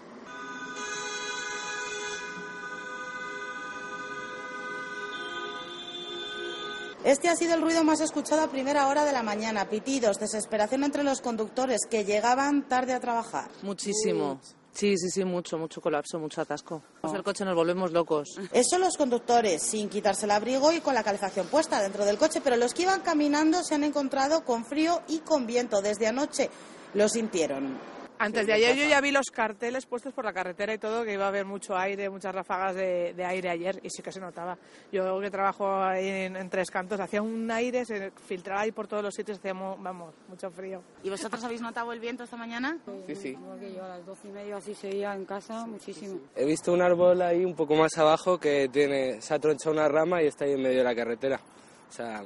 Este ha sido el ruido más escuchado a primera hora de la mañana. Pitidos, desesperación entre los conductores que llegaban tarde a trabajar. Muchísimo. Sí, sí, sí, mucho, mucho colapso, mucho atasco. Pues el coche nos volvemos locos. Eso los conductores, sin quitarse el abrigo y con la calefacción puesta dentro del coche, pero los que iban caminando se han encontrado con frío y con viento. Desde anoche lo sintieron. Antes de ayer yo ya vi los carteles puestos por la carretera y todo, que iba a haber mucho aire, muchas ráfagas de, de aire ayer, y sí que se notaba. Yo que trabajo ahí en, en Tres Cantos, hacía un aire, se filtraba ahí por todos los sitios, hacíamos, vamos, mucho frío. ¿Y vosotros habéis notado el viento esta mañana? Sí, sí. Porque yo a las doce y media así seguía en casa, muchísimo. He visto un árbol ahí un poco más abajo que tiene, se ha tronchado una rama y está ahí en medio de la carretera. O sea...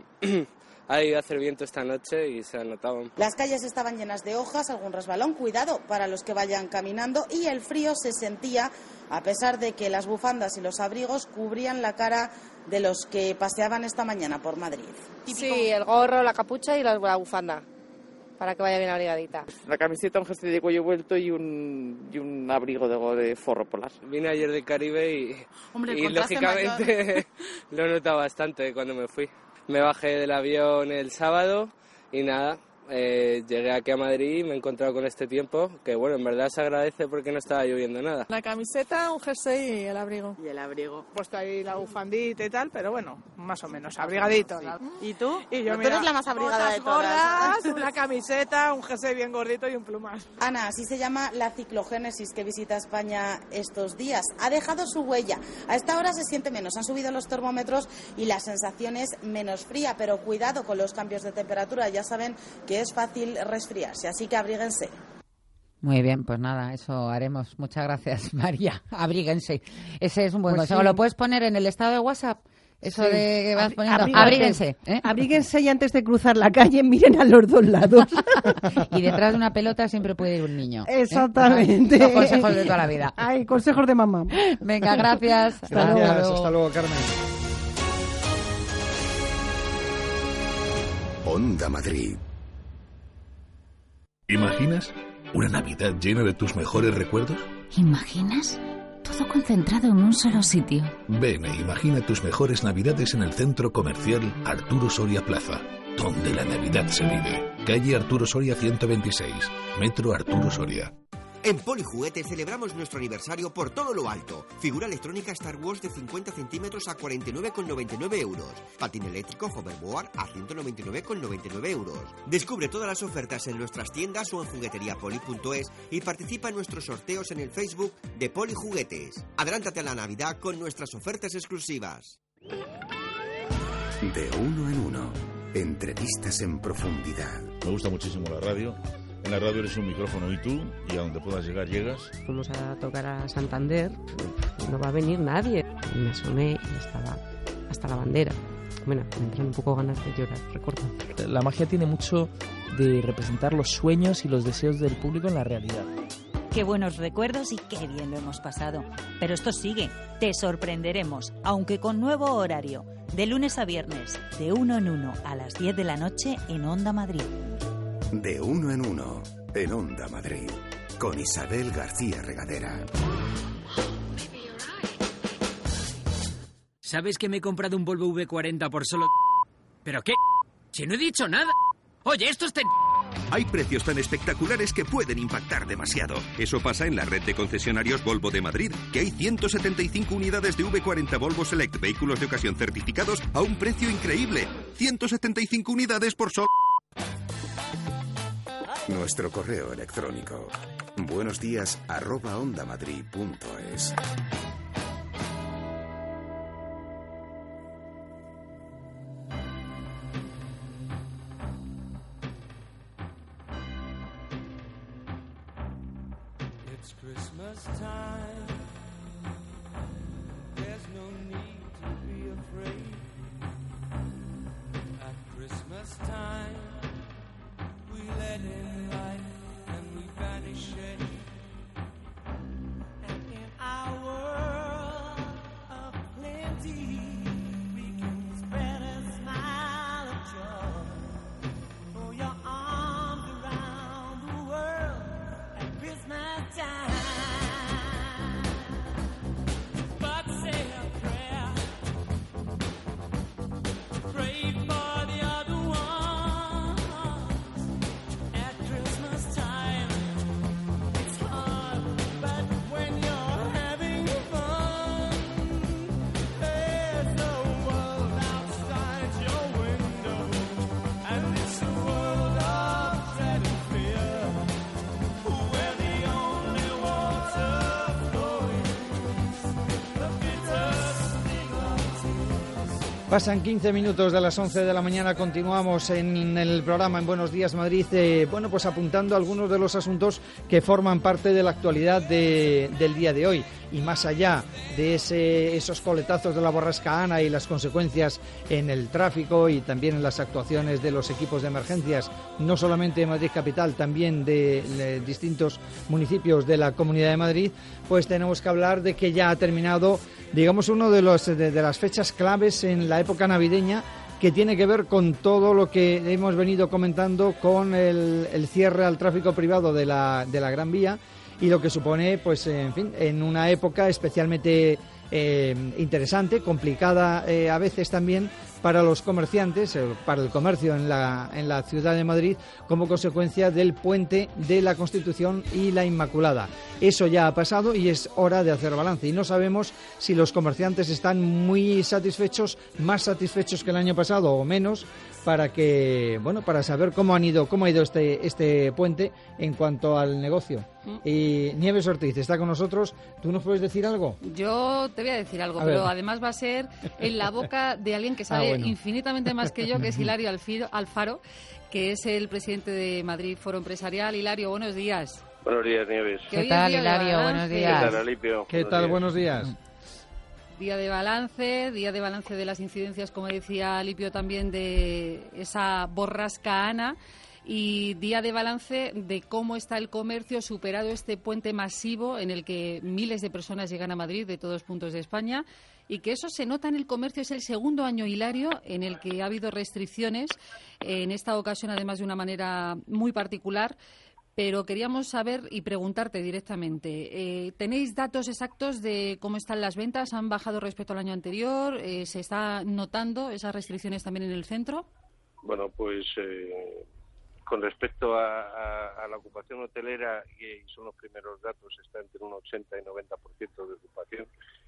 Ha ido a hacer viento esta noche y se ha notado. Las calles estaban llenas de hojas, algún resbalón, cuidado para los que vayan caminando, y el frío se sentía a pesar de que las bufandas y los abrigos cubrían la cara de los que paseaban esta mañana por Madrid. Sí, el gorro, la capucha y la, la bufanda, para que vaya bien abrigadita. La camiseta, un jersey de cuello vuelto y un, y un abrigo de, de forro polar. Vine ayer del Caribe y, Hombre, y lógicamente lo he notado bastante cuando me fui. Me bajé del avión el sábado y nada, eh, llegué aquí a Madrid y me he encontrado con este tiempo, que bueno, en verdad se agradece porque no estaba lloviendo nada. La camiseta, un jersey y el abrigo. Y el abrigo. Puesto ahí la bufandita y tal, pero bueno, más o menos, abrigadito. Sí. ¿Y tú? Y yo, tú mira, eres la más abrigada de todas. Gordas, una camiseta, un jersey bien gordito y un plumas. Ana, así se llama la ciclogénesis que visita España estos días. Ha dejado su huella. A esta hora se siente menos, han subido los termómetros y la sensación es menos fría, pero cuidado con los cambios de temperatura. Ya saben que es fácil resfriarse, así que abríguense. Muy bien, pues nada, eso haremos. Muchas gracias, María. Abríguense. Ese es un buen Pues consejo. sí. ¿Lo puedes poner en el estado de WhatsApp? Eso Sí. de que vas Abrí- poniendo. abríguense. Abríguense. ¿eh? Abríguense y antes de cruzar la calle miren a los dos lados. Y detrás de una pelota siempre puede ir un niño. ¿eh? Exactamente. Son consejos de toda la vida. Ay, consejos de mamá. Venga, gracias. Gracias, Hasta luego. hasta luego, Carmen. Onda Madrid. ¿Imaginas una Navidad llena de tus mejores recuerdos? ¿Imaginas? Todo concentrado en un solo sitio. Ven e imagina tus mejores Navidades en el Centro Comercial Arturo Soria Plaza, donde la Navidad se vive. Calle Arturo Soria ciento veintiséis, Metro Arturo Soria. En Polijuguetes celebramos nuestro aniversario por todo lo alto. Figura electrónica Star Wars de cincuenta centímetros a cuarenta y nueve con noventa y nueve euros. Patín eléctrico Hoverboard a ciento noventa y nueve con noventa y nueve euros. Descubre todas las ofertas en nuestras tiendas o en jugueteriapoli punto es y participa en nuestros sorteos en el Facebook de Polijuguetes. Adelántate a la Navidad con nuestras ofertas exclusivas. De uno en uno. Entrevistas en profundidad. Me gusta muchísimo la radio. En la radio eres un micrófono y tú, y a donde puedas llegar, llegas. Fuimos a tocar a Santander, no va a venir nadie. Y me asomé y estaba hasta la bandera. Bueno, me entran un poco ganas de llorar, recuerdo. La magia tiene mucho de representar los sueños y los deseos del público en la realidad. Qué buenos recuerdos y qué bien lo hemos pasado. Pero esto sigue, te sorprenderemos, aunque con nuevo horario, de lunes a viernes, de uno en uno a las diez de la noche en Onda Madrid. De uno en uno, en Onda Madrid, con Isabel García Regadera. ¿Sabes que me he comprado un Volvo V cuarenta por solo... ¿Pero qué? Si no he dicho nada. Oye, esto es... Ten... Hay precios tan espectaculares que pueden impactar demasiado. Eso pasa en la red de concesionarios Volvo de Madrid, que hay ciento setenta y cinco unidades de V cuarenta Volvo Select, vehículos de ocasión certificados a un precio increíble. ciento setenta y cinco unidades por solo... Nuestro correo electrónico. Buenos días, arroba ondamadrid punto es. It's Christmas time. There's no need to be afraid. At Christmas time, we let in light and we banish shade. And in our world of plenty, we can spread a Pasan quince minutos de las once de la mañana, continuamos en el programa en Buenos Días Madrid, eh, bueno, pues apuntando algunos de los asuntos que forman parte de la actualidad de, del día de hoy. Y más allá de ese, esos coletazos de la borrasca Ana y las consecuencias en el tráfico y también en las actuaciones de los equipos de emergencias, no solamente de Madrid Capital, también de, de distintos municipios de la Comunidad de Madrid, pues tenemos que hablar de que ya ha terminado, digamos, uno de, los, de, de las fechas claves en la época navideña, que tiene que ver con todo lo que hemos venido comentando con el, el cierre al tráfico privado de la, de la Gran Vía y lo que supone, pues, en fin, en una época especialmente eh, interesante, complicada eh, a veces también para los comerciantes, eh, para el comercio en la, en la ciudad de Madrid, como consecuencia del puente de la Constitución y la Inmaculada. Eso ya ha pasado y es hora de hacer balance. Y no sabemos si los comerciantes están muy satisfechos, más satisfechos que el año pasado o menos, para que, bueno, para saber cómo han ido, cómo ha ido este, este puente en cuanto al negocio. Mm. Y Nieves Ortiz está con nosotros. ¿Tú nos puedes decir algo? Yo te voy a decir algo, a pero ver. Además va a ser en la boca de alguien que sabe Ah, bueno. infinitamente más que yo, que es Hilario Alfido, Alfaro, que es el presidente de Madrid Foro Empresarial. Hilario, buenos días. Buenos días, Nieves. ¿Qué tal, Hilario? Buenos días. ¿Qué tal, Alipio? ¿Qué tal? Buenos días. Día de balance, día de balance de las incidencias, como decía Alipio, también de esa borrasca Ana, y día de balance de cómo está el comercio superado este puente masivo en el que miles de personas llegan a Madrid de todos puntos de España, y que eso se nota en el comercio. Es el segundo año, Hilario, en el que ha habido restricciones, en esta ocasión además de una manera muy particular. Pero queríamos saber y preguntarte directamente, eh, ¿tenéis datos exactos de cómo están las ventas? ¿Han bajado respecto al año anterior? Eh, ¿Se está notando esas restricciones también en el centro? Bueno, pues eh, con respecto a, a, a la ocupación hotelera, y son los primeros datos, está entre un ochenta y noventa por ciento de ocupación.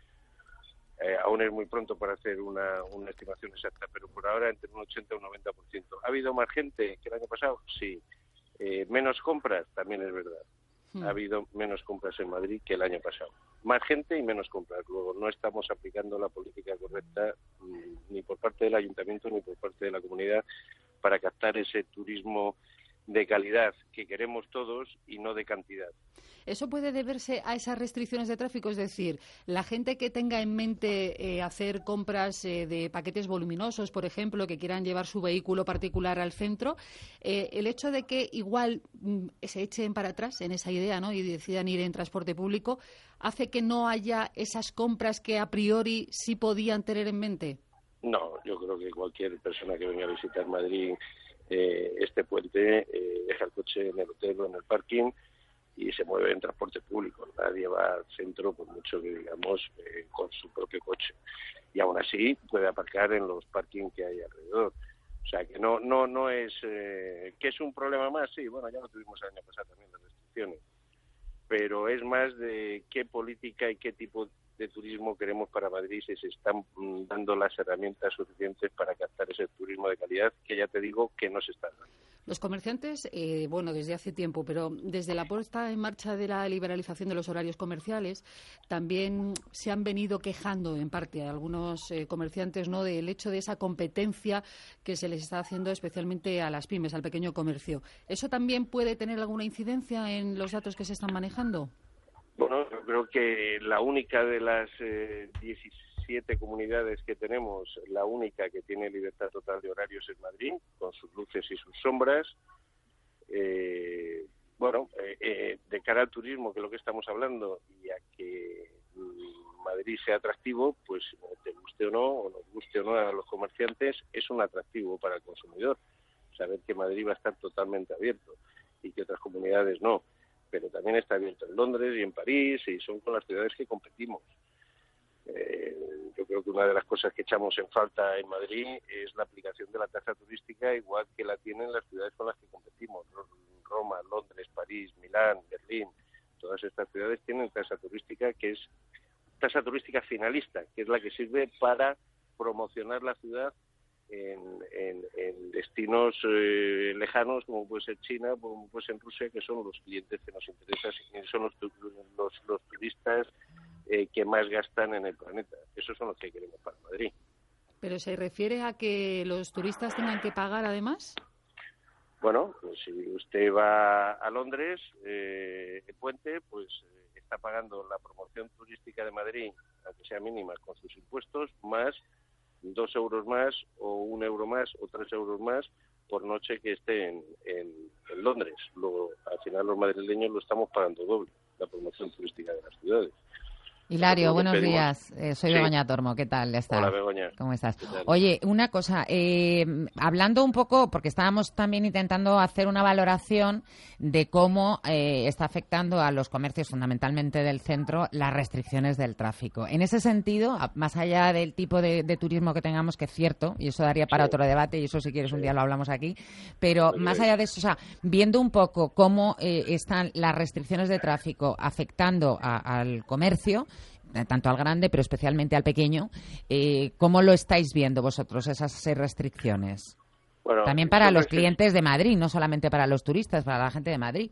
Eh, aún es muy pronto para hacer una, una estimación exacta, pero por ahora entre un ochenta y un noventa por ciento. ¿Ha habido más gente que el año pasado? Sí. Eh, menos compras, también es verdad. Hmm. Ha habido menos compras en Madrid que el año pasado. Más gente y menos compras. Luego, no estamos aplicando la política correcta mm, ni por parte del ayuntamiento ni por parte de la comunidad para captar ese turismo de calidad que queremos todos y no de cantidad. ¿Eso puede deberse a esas restricciones de tráfico? Es decir, la gente que tenga en mente eh, hacer compras eh, de paquetes voluminosos, por ejemplo, que quieran llevar su vehículo particular al centro, eh, el hecho de que igual mm, se echen para atrás en esa idea, ¿no?, y decidan ir en transporte público, ¿hace que no haya esas compras que a priori sí podían tener en mente? No, yo creo que cualquier persona que venga a visitar Madrid eh, este puente eh, deja el coche en el hotel o en el parking y se mueve en transporte público. Nadie va al centro, por mucho que digamos, eh, con su propio coche. Y aún así puede aparcar en los parkings que hay alrededor. O sea, que no no no es... Eh, ¿que es un problema más? Sí, bueno, ya lo tuvimos el año pasado también, las restricciones. Pero es más de qué política y qué tipo de turismo queremos para Madrid, si se están mm, dando las herramientas suficientes para captar ese turismo de calidad, que ya te digo que no se están dando. Los comerciantes, eh, bueno, desde hace tiempo, pero desde la puesta en marcha de la liberalización de los horarios comerciales, también se han venido quejando, en parte, a algunos eh, comerciantes, ¿no?, del hecho de esa competencia que se les está haciendo especialmente a las pymes, al pequeño comercio. ¿Eso también puede tener alguna incidencia en los datos que se están manejando? Bueno, yo creo que la única de las eh, diecisiete comunidades que tenemos, la única que tiene libertad total de horarios es Madrid, con sus luces y sus sombras. Eh, bueno, eh, eh, de cara al turismo, que es lo que estamos hablando, y a que mm, Madrid sea atractivo, pues te guste o no, o nos guste o no a los comerciantes, es un atractivo para el consumidor. Saber que Madrid va a estar totalmente abierto y que otras comunidades no. Pero también está abierto en Londres y en París, y son con las ciudades que competimos. Eh, yo creo que una de las cosas que echamos en falta en Madrid es la aplicación de la tasa turística, igual que la tienen las ciudades con las que competimos. Roma, Londres, París, Milán, Berlín, todas estas ciudades tienen tasa turística, que es tasa turística finalista, que es la que sirve para promocionar la ciudad En, en, en destinos eh, lejanos, como puede ser China, como puede ser Rusia, que son los clientes que nos interesan, y son los, los, los turistas eh, que más gastan en el planeta. Esos son los que queremos para Madrid. ¿Pero se refiere a que los turistas tengan que pagar además? Bueno, pues si usted va a Londres, eh, el puente, pues eh, está pagando la promoción turística de Madrid, aunque sea mínima, con sus impuestos, más dos euros más, o un euro más, o tres euros más por noche que esté en, en, en Londres. Luego, al final los madrileños lo estamos pagando doble, la promoción turística de las ciudades. Hilario, buenos pedimos. días. Eh, soy Sí. Begoña Tormo. ¿Qué tal estás? Hola, Begoña. ¿Cómo estás? ¿Qué tal? Oye, una cosa. Eh, hablando un poco, porque estábamos también intentando hacer una valoración de cómo eh, está afectando a los comercios, fundamentalmente del centro, las restricciones del tráfico. En ese sentido, a- más allá del tipo de, de turismo que tengamos, que es cierto, y eso daría para Sí. otro debate, y eso si quieres un día lo hablamos aquí, pero Muy más bien. allá de eso, o sea, viendo un poco cómo eh, están las restricciones de tráfico afectando a- al comercio, eh, tanto al grande, pero especialmente al pequeño, eh, ¿cómo lo estáis viendo vosotros, esas eh, restricciones? Bueno, También para son los restric- clientes de Madrid, no solamente para los turistas, para la gente de Madrid.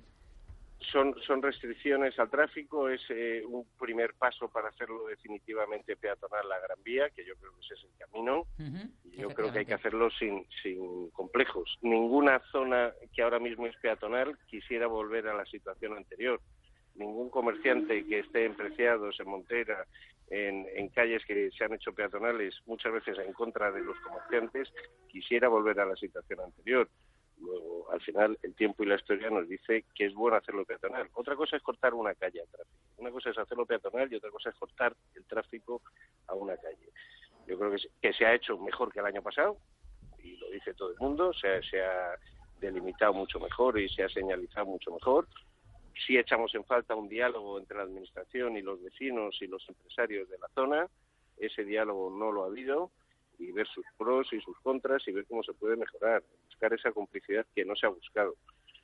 Son, son restricciones al tráfico, es eh, un primer paso para hacerlo definitivamente peatonal la Gran Vía, que yo creo que ese es el camino, y yo creo que hay que hacerlo sin, sin complejos. Ninguna zona que ahora mismo es peatonal quisiera volver a la situación anterior. Ningún comerciante que esté en Preciados, en Montera, en, en calles que se han hecho peatonales, muchas veces en contra de los comerciantes, quisiera volver a la situación anterior. Luego, al final, el tiempo y la historia nos dice que es bueno hacerlo peatonal. Otra cosa es cortar una calle al tráfico. Una cosa es hacerlo peatonal y otra cosa es cortar el tráfico a una calle. Yo creo que se, que se ha hecho mejor que el año pasado, y lo dice todo el mundo, se, se ha delimitado mucho mejor y se ha señalizado mucho mejor. Sí echamos en falta un diálogo entre la Administración y los vecinos y los empresarios de la zona. Ese diálogo no lo ha habido, y ver sus pros y sus contras y ver cómo se puede mejorar, buscar esa complicidad que no se ha buscado.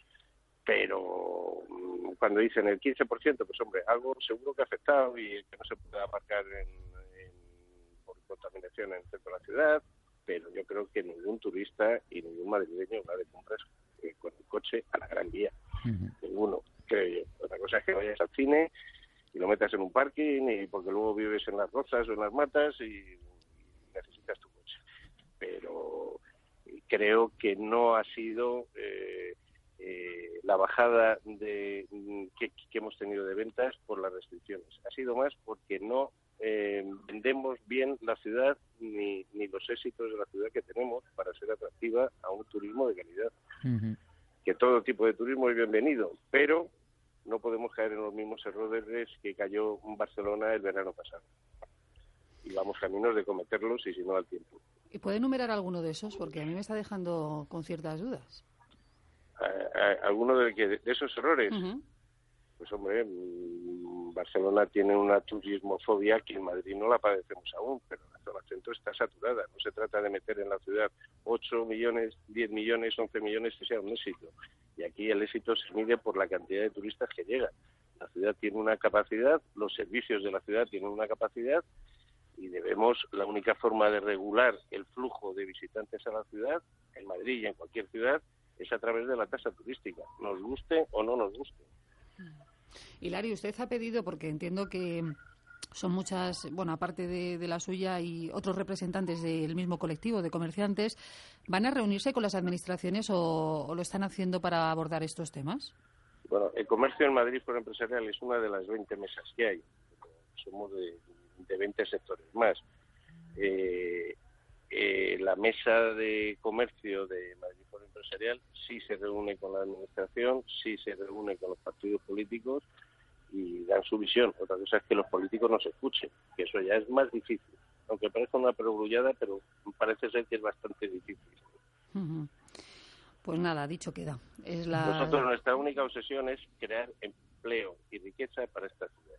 Pero mm, cuando dicen el quince por ciento, pues hombre, algo seguro que ha afectado, y que no se puede aparcar en, en, por contaminación en el centro de la ciudad, pero yo creo que ningún turista y ningún madrileño va de compras eh, con el coche a la Gran Vía. Ninguno, creo yo. Otra cosa es que vayas al cine y lo metas en un parking, y porque luego vives en las Rozas o en las Matas y necesitas tu coche. Pero creo que no ha sido eh, eh, la bajada de que, que hemos tenido de ventas por las restricciones. Ha sido más porque no eh, vendemos bien la ciudad, ni, ni los éxitos de la ciudad que tenemos para ser atractiva a un turismo de calidad. Uh-huh. Que todo tipo de turismo es bienvenido, pero no podemos caer en los mismos errores que cayó en Barcelona el verano pasado. Y vamos caminos de cometerlos, y si no al tiempo. ¿Y puede enumerar alguno de esos? Porque a mí me está dejando con ciertas dudas. ¿A- a- ¿Alguno de, que- de esos errores? Ujú. Pues hombre, mm, Barcelona tiene una turismofobia que en Madrid no la padecemos aún, pero la zona centro está saturada. No se trata de meter en la ciudad ocho millones, diez millones, once millones que sea un éxito. Y aquí el éxito se mide por la cantidad de turistas que llegan. La ciudad tiene una capacidad, los servicios de la ciudad tienen una capacidad, y debemos, la única forma de regular el flujo de visitantes a la ciudad, en Madrid y en cualquier ciudad, es a través de la tasa turística, nos guste o no nos guste. Hilario, usted ha pedido, porque entiendo que son muchas, bueno, aparte de, de la suya y otros representantes del mismo colectivo de comerciantes, ¿van a reunirse con las administraciones o, o lo están haciendo para abordar estos temas? Bueno, el comercio en Madrid Foro Empresarial es una de las veinte mesas que hay. Somos de, de veinte sectores más. Eh, eh, la mesa de comercio de Madrid Foro Empresarial sí se reúne con la administración, sí se reúne con los partidos políticos y dan su visión. Otra cosa es que los políticos nos escuchen, que eso ya es más difícil. Aunque parezca una perogrullada, pero parece ser que es bastante difícil. Ujú. Pues nada, dicho queda. Es la... Nosotros, nuestra única obsesión es crear empleo y riqueza para esta ciudad.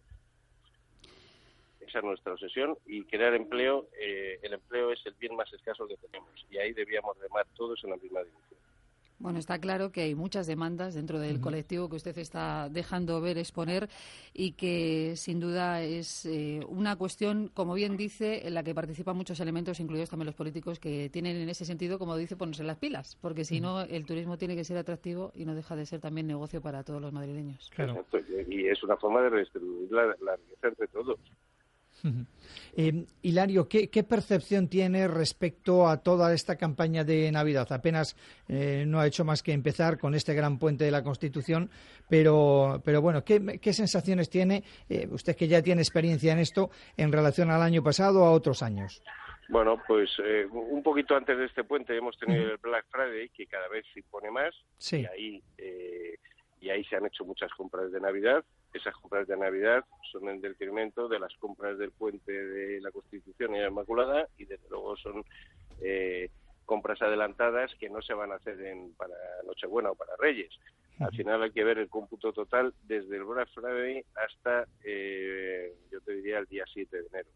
Esa es nuestra obsesión, y crear empleo, eh, el empleo es el bien más escaso que tenemos, y ahí debíamos remar todos en la misma dirección. Bueno, está claro que hay muchas demandas dentro del uh-huh. colectivo que usted está dejando ver, exponer, y que sin duda es eh, una cuestión, como bien dice, en la que participan muchos elementos, incluidos también los políticos, que tienen en ese sentido, como dice, ponerse las pilas, porque si uh-huh. no, el turismo tiene que ser atractivo y no deja de ser también negocio para todos los madrileños. Claro. Exacto, y es una forma de redistribuir la, la riqueza entre todos. Eh, Hilario, ¿qué, ¿qué percepción tiene respecto a toda esta campaña de Navidad? Apenas eh, no ha hecho más que empezar con este gran puente de la Constitución, pero, pero bueno, ¿qué, qué sensaciones tiene eh, usted, que ya tiene experiencia en esto, en relación al año pasado o a otros años? Bueno, pues eh, un poquito antes de este puente hemos tenido el Black Friday, que cada vez se impone más, sí. y ahí eh, y ahí se han hecho muchas compras de Navidad. Esas compras de Navidad son en detrimento de las compras del puente de la Constitución y la Inmaculada, y desde luego son eh, compras adelantadas que no se van a hacer en, para Nochebuena o para Reyes. Al final hay que ver el cómputo total desde el Black Friday hasta, eh, yo te diría, el día siete de enero.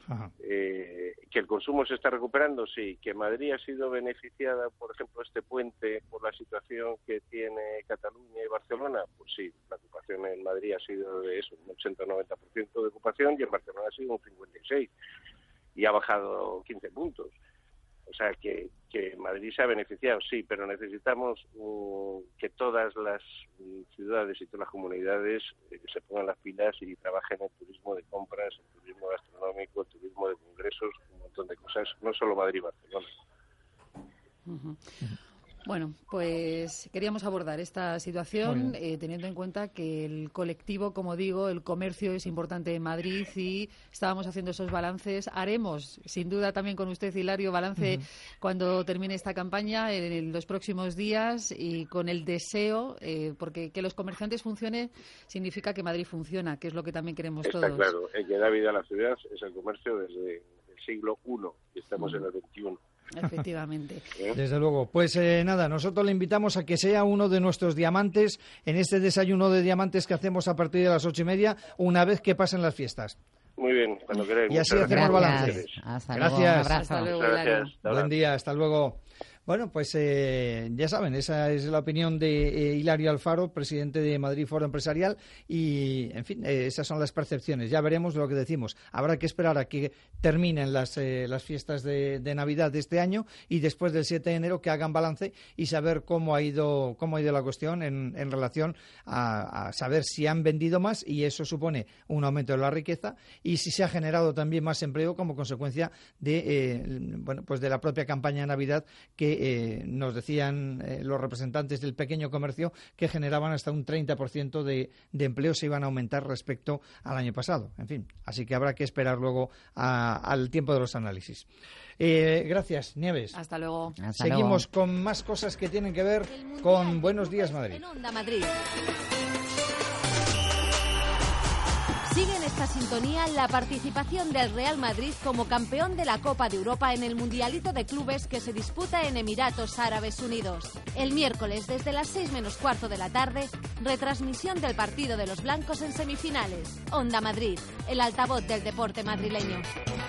Eh, que el consumo se está recuperando, sí. Que Madrid ha sido beneficiada, por ejemplo, este puente por la situación que tiene Cataluña y Barcelona, pues sí, la ocupación en Madrid ha sido de eso, un ochenta o noventa por ciento de ocupación, y en Barcelona ha sido un cincuenta y seis por ciento y ha bajado quince puntos. O sea, que, que Madrid se ha beneficiado, sí, pero necesitamos uh, que todas las uh, ciudades y todas las comunidades eh, se pongan las pilas y trabajen en turismo de compras, en turismo gastronómico, en turismo de congresos, un montón de cosas, no solo Madrid y Barcelona. Uh-huh. Bueno, pues queríamos abordar esta situación eh, teniendo en cuenta que el colectivo, como digo, el comercio es importante en Madrid y estábamos haciendo esos balances. Haremos, sin duda, también con usted, Hilario, balance uh-huh. cuando termine esta campaña en, en los próximos días, y con el deseo, eh, porque que los comerciantes funcionen significa que Madrid funciona, que es lo que también queremos Está todos. Está claro, el que da vida a la ciudad es el comercio desde el siglo primero y estamos uh-huh. en el veintiuno. Efectivamente. Desde luego. Pues eh, nada, nosotros le invitamos a que sea uno de nuestros diamantes en este desayuno de diamantes que hacemos a partir de las ocho y media, una vez que pasen las fiestas. Muy bien, cuando queráis. Y así hacemos balance. Hasta Gracias. Luego, un abrazo. Hasta luego, Gracias. Buen día, hasta luego. Bueno, pues eh, ya saben, esa es la opinión de eh, Hilario Alfaro, presidente de Madrid Foro Empresarial, y, en fin, eh, esas son las percepciones. Ya veremos lo que decimos. Habrá que esperar a que terminen las, eh, las fiestas de, de Navidad de este año, y después del siete de enero que hagan balance y saber cómo ha ido cómo ha ido la cuestión en, en relación a, a saber si han vendido más, y eso supone un aumento de la riqueza, y si se ha generado también más empleo como consecuencia de eh, bueno, pues de la propia campaña de Navidad, que Eh, nos decían eh, los representantes del pequeño comercio que generaban hasta un treinta por ciento de, de empleo, se iban a aumentar respecto al año pasado. En fin, así que habrá que esperar luego a, al tiempo de los análisis. Eh, gracias, Nieves. Hasta luego. Hasta Seguimos luego. con más cosas que tienen que ver con Buenos Días Madrid. En Onda Madrid. Sigue en esta sintonía la participación del Real Madrid como campeón de la Copa de Europa en el Mundialito de Clubes que se disputa en Emiratos Árabes Unidos. El miércoles, desde las seis menos cuarto de la tarde, retransmisión del partido de los blancos en semifinales. Onda Madrid, el altavoz del deporte madrileño.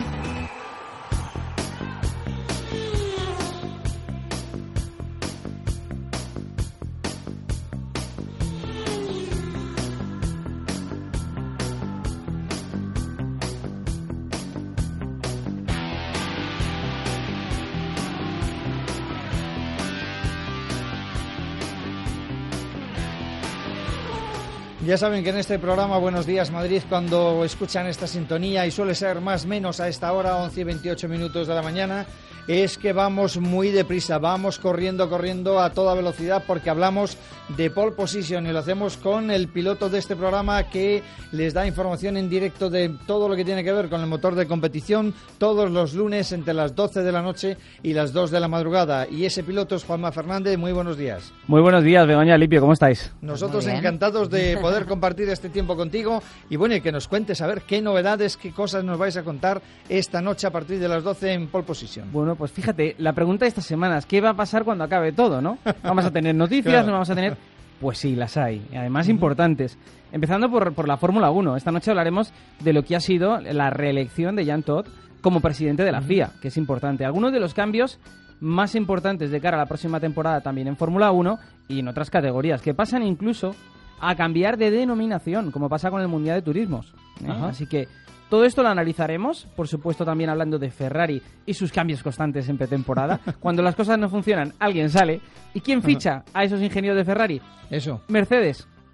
Ya saben que en este programa Buenos Días Madrid, cuando escuchan esta sintonía, y suele ser más o menos a esta hora, once y veintiocho minutos de la mañana, es que vamos muy deprisa, vamos corriendo, corriendo a toda velocidad, porque hablamos de pole position y lo hacemos con el piloto de este programa, que les da información en directo de todo lo que tiene que ver con el motor de competición todos los lunes entre las doce de la noche y las dos de la madrugada. Y ese piloto es Juanma Fernández. Muy buenos días. Muy buenos días, Begoña, Lipio, ¿cómo estáis? Nosotros encantados de poder compartir este tiempo contigo, y bueno, y que nos cuentes a ver qué novedades, qué cosas nos vais a contar esta noche a partir de las doce en pole position. Bueno, pues fíjate, la pregunta de estas semanas, ¿qué va a pasar cuando acabe todo, no? ¿Vamos a tener noticias? Claro. ¿No vamos a tener...? Pues sí, las hay, y además uh-huh. importantes. Empezando por, por la Fórmula uno. Esta noche hablaremos de lo que ha sido la reelección de Jean Todt como presidente de la uh-huh. F I A, que es importante. Algunos de los cambios más importantes de cara a la próxima temporada también en Fórmula uno y en otras categorías, que pasan incluso a cambiar de denominación, como pasa con el Mundial de Turismos. ¿eh? Así que todo esto lo analizaremos, por supuesto también hablando de Ferrari y sus cambios constantes en pretemporada. Cuando las cosas no funcionan, alguien sale. ¿Y quién ficha a esos ingenieros de Ferrari? Eso. Mercedes.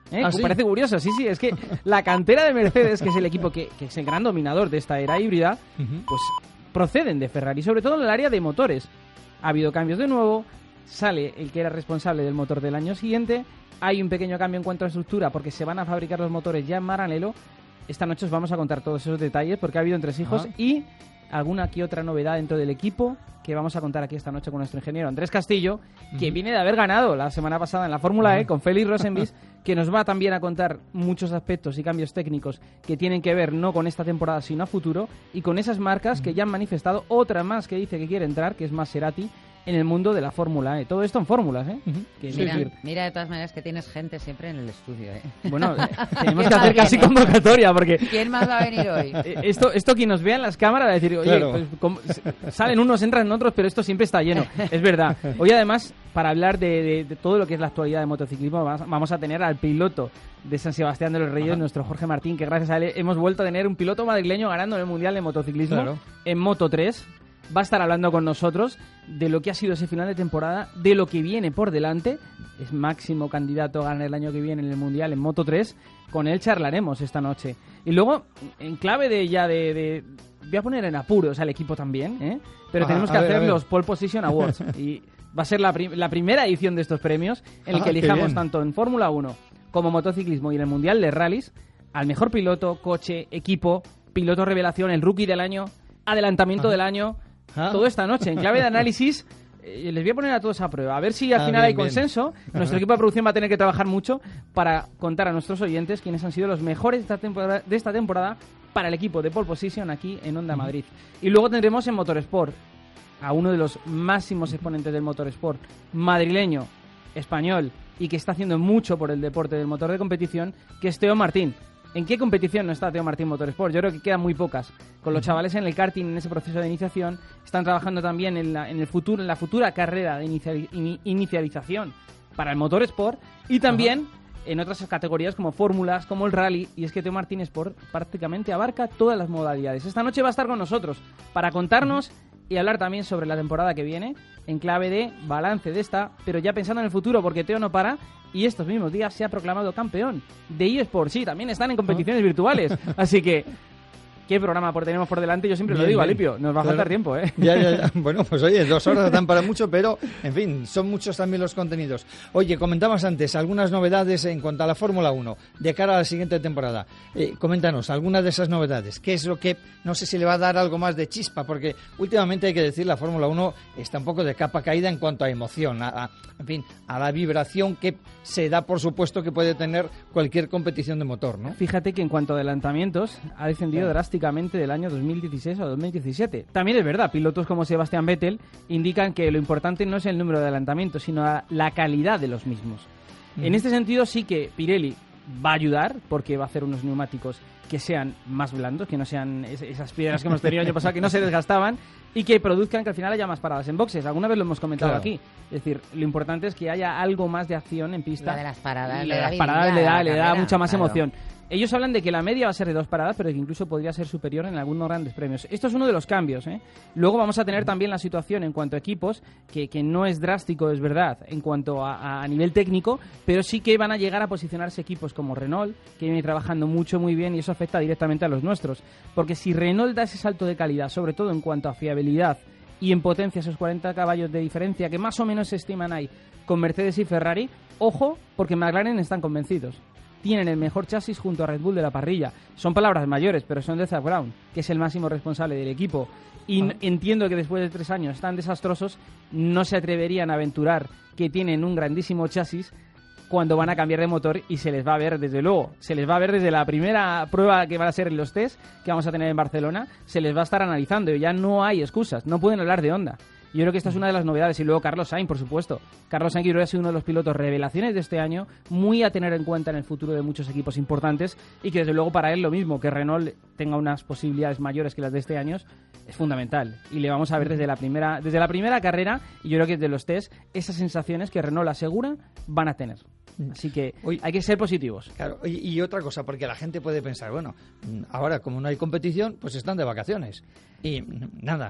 ¿Eh? ¿Ah, sí? Parece curioso, sí, sí, es que la cantera de Mercedes, que es el equipo que, que es el gran dominador de esta era híbrida, Uh-huh. pues proceden de Ferrari, sobre todo en el área de motores. Ha habido cambios de nuevo, sale el que era responsable del motor del año siguiente, hay un pequeño cambio en cuanto a estructura porque se van a fabricar los motores ya en Maranello. Esta noche os vamos a contar todos esos detalles porque ha habido entresijos Ajá. y alguna que otra novedad dentro del equipo que vamos a contar aquí esta noche con nuestro ingeniero Andrés Castillo, que Ujú. viene de haber ganado la semana pasada en la Fórmula E con Félix Rosenbis, que nos va también a contar muchos aspectos y cambios técnicos que tienen que ver no con esta temporada sino a futuro y con esas marcas que ya han manifestado, otra más que dice que quiere entrar, que es Maserati, en el mundo de la Fórmula E. Todo esto en fórmulas, ¿eh? Que, Mira, es decir, mira de todas maneras que tienes gente siempre en el estudio, ¿eh? bueno, eh, tenemos que hacer casi convocatoria porque... ¿Quién más va a venir hoy? Eh, Esto, esto quien nos vea en las cámaras va a decir, oye, Claro. pues, como- s- salen unos, entran otros, pero esto siempre está lleno. Es verdad. Hoy además, para hablar de, de- de todo lo que es la actualidad de motociclismo, vamos, vamos a tener al piloto de San Sebastián de los Reyes, Ajá. nuestro Jorge Martín, que gracias a él hemos vuelto a tener un piloto madrileño ganando en el Mundial de Motociclismo Claro. en Moto tres. Va a estar hablando con nosotros de lo que ha sido ese final de temporada, de lo que viene por delante. Es máximo candidato a ganar el año que viene en el Mundial en Moto tres. Con él charlaremos esta noche. Y luego, en clave de ya de... de- voy a poner en apuros al equipo también, ¿eh? Pero Ajá, tenemos a que ver, a hacer ver. los Pole Position Awards. Y va a ser la, prim- la primera edición de estos premios en el Ah, que qué elijamos bien. tanto en Fórmula uno como motociclismo y en el Mundial de Rallys al mejor piloto, coche, equipo, piloto revelación, el rookie del año, adelantamiento Ajá. del año. Ah. Todo esta noche, en clave de análisis, eh, les voy a poner a todos a prueba. A ver si al Ah, final bien, hay bien. consenso. Nuestro Ajá. equipo de producción va a tener que trabajar mucho para contar a nuestros oyentes quiénes han sido los mejores de esta temporada, de esta temporada para el equipo de Pole Position aquí en Onda Madrid. Y luego tendremos en Motorsport a uno de los máximos exponentes del Motorsport, madrileño, español, y que está haciendo mucho por el deporte del motor de competición, que es Teo Martín. ¿En qué competición no está Teo Martín Motorsport? Yo creo que quedan muy pocas. Con los chavales en el karting, en ese proceso de iniciación, están trabajando también en la, en el futuro, en la futura carrera de inicia- ini- inicialización para el Motorsport y también en otras categorías como fórmulas, como el rally. Y es que Teo Martín Sport prácticamente abarca todas las modalidades. Esta noche va a estar con nosotros para contarnos y hablar también sobre la temporada que viene en clave de balance de esta, pero ya pensando en el futuro, porque Teo no para y estos mismos días se ha proclamado campeón de eSports. Sí, también están en competiciones virtuales, así que qué programa por tenemos por delante. Yo siempre lo Bien, digo, bien. Alipio, nos va a Claro. faltar tiempo, ¿eh? Ya, ya, ya. Bueno, pues oye, dos horas dan para mucho, pero en fin, son muchos también los contenidos. Oye, comentabas antes algunas novedades en cuanto a la Fórmula uno de cara a la siguiente temporada. Eh, coméntanos algunas de esas novedades. ¿Qué es lo que, no sé si le va a dar algo más de chispa? Porque últimamente hay que decir, la Fórmula uno está un poco de capa caída en cuanto a emoción, a, a- en fin, a la vibración que se da, por supuesto, que puede tener cualquier competición de motor, ¿no? Fíjate que en cuanto a adelantamientos ha descendido Claro. drásticamente del año dos mil dieciséis a dos mil diecisiete. También es verdad, pilotos como Sebastian Vettel indican que lo importante no es el número de adelantamientos, sino la- la calidad de los mismos. Mm. En este sentido sí que Pirelli va a ayudar porque va a hacer unos neumáticos que sean más blandos, que no sean es- esas piedras que hemos tenido el año pasado, que no se desgastaban y que produzcan que al final haya más paradas en boxes. Alguna vez lo hemos comentado Claro. aquí. Es decir, lo importante es que haya algo más de acción en pista. La de las paradas Y le la de da las paradas le vidilla da, a la le da carrera, mucha más claro. emoción. Ellos hablan de que la media va a ser de dos paradas, pero que incluso podría ser superior en algunos grandes premios. Esto es uno de los cambios, ¿eh? Luego vamos a tener también la situación en cuanto a equipos, que, que no es drástico, es verdad, en cuanto a, a nivel técnico, pero sí que van a llegar a posicionarse equipos como Renault, que viene trabajando mucho, muy bien, y eso afecta directamente a los nuestros. Porque si Renault da ese salto de calidad, sobre todo en cuanto a fiabilidad y en potencia, esos cuarenta caballos de diferencia que más o menos se estiman ahí con Mercedes y Ferrari, ojo, porque McLaren están convencidos. Tienen el mejor chasis junto a Red Bull de la parrilla. Son palabras mayores, pero son de Zak Brown, que es el máximo responsable del equipo. Y n- entiendo que después de tres años tan desastrosos, no se atreverían a aventurar que tienen un grandísimo chasis cuando van a cambiar de motor y se les va a ver, desde luego, se les va a ver desde la primera prueba que van a ser en los test que vamos a tener en Barcelona, se les va a estar analizando y ya no hay excusas, no pueden hablar de Honda. Yo creo que esta es una de las novedades. Y luego Carlos Sainz, por supuesto. Carlos Sainz, que creo que ha sido uno de los pilotos revelaciones de este año, muy a tener en cuenta en el futuro de muchos equipos importantes, y que desde luego para él lo mismo, que Renault tenga unas posibilidades mayores que las de este año, es fundamental. Y le vamos a ver desde la primera, desde la primera carrera, y yo creo que desde los test, esas sensaciones que Renault asegura van a tener. Así que hay que ser positivos. Claro, y, y otra cosa, porque la gente puede pensar, bueno, ahora como no hay competición, pues están de vacaciones. Y mm, nada,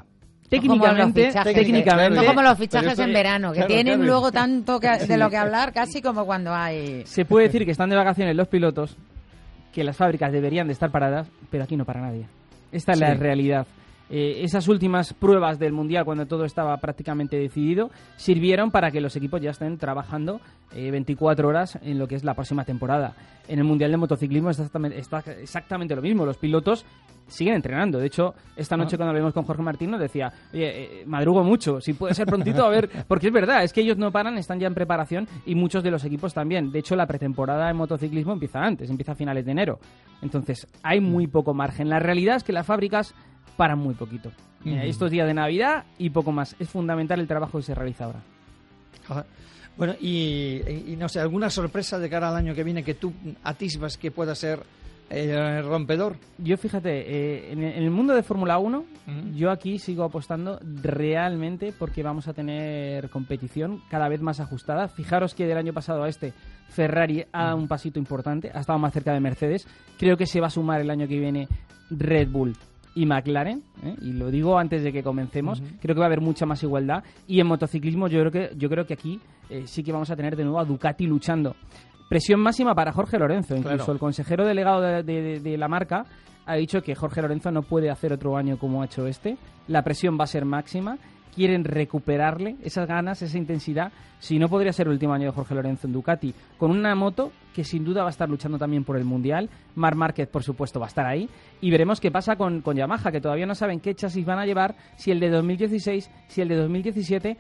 técnicamente, fichajes, técnicamente, no como los fichajes en verano, que claro, tienen claro. luego tanto que, de Sí. lo que hablar, casi como cuando hay... Se puede decir que están de vacaciones los pilotos, que las fábricas deberían de estar paradas, pero aquí no para nadie. Esta es Sí. la realidad. Eh, esas últimas pruebas del Mundial, cuando todo estaba prácticamente decidido, sirvieron para que los equipos ya estén trabajando eh, veinticuatro horas en lo que es la próxima temporada. En el Mundial de motociclismo está exactamente, está exactamente lo mismo. Los pilotos siguen entrenando. De hecho, esta noche Ah. cuando hablamos con Jorge Martín nos decía, oye, eh, madrugo mucho, si puede ser prontito, a ver, porque es verdad, es que ellos no paran, están ya en preparación y muchos de los equipos también. De hecho, la pretemporada en motociclismo empieza antes, empieza a finales de enero. Entonces, hay muy poco margen. La realidad es que las fábricas paran muy poquito. Eh, Ujú. estos días de Navidad y poco más. Es fundamental el trabajo que se realiza ahora. Ajá. Bueno, y, y- y no sé, ¿alguna sorpresa de cara al año que viene que tú atisbas que pueda ser eh, rompedor? Yo fíjate, eh, en, en el mundo de Fórmula uno, yo aquí sigo apostando realmente porque vamos a tener competición cada vez más ajustada. Fijaros que del año pasado a este Ferrari ha dado un pasito importante, ha estado más cerca de Mercedes. Creo que se va a sumar el año que viene Red Bull y McLaren, ¿eh? Y lo digo antes de que comencemos. Ujú. Creo que va a haber mucha más igualdad y en motociclismo yo creo que yo creo que aquí eh, sí que vamos a tener de nuevo a Ducati luchando. Presión máxima para Jorge Lorenzo, incluso Claro. el consejero delegado de, de- de la marca ha dicho que Jorge Lorenzo no puede hacer otro año como ha hecho este. La presión va a ser máxima. Quieren recuperarle esas ganas, esa intensidad. Si no, podría ser el último año de Jorge Lorenzo en Ducati, con una moto que sin duda va a estar luchando también por el Mundial. Marc Márquez, por supuesto, va a estar ahí. Y veremos qué pasa con, con Yamaha, que todavía no saben qué chasis van a llevar, si el de dos mil dieciséis, si el de dos mil diecisiete.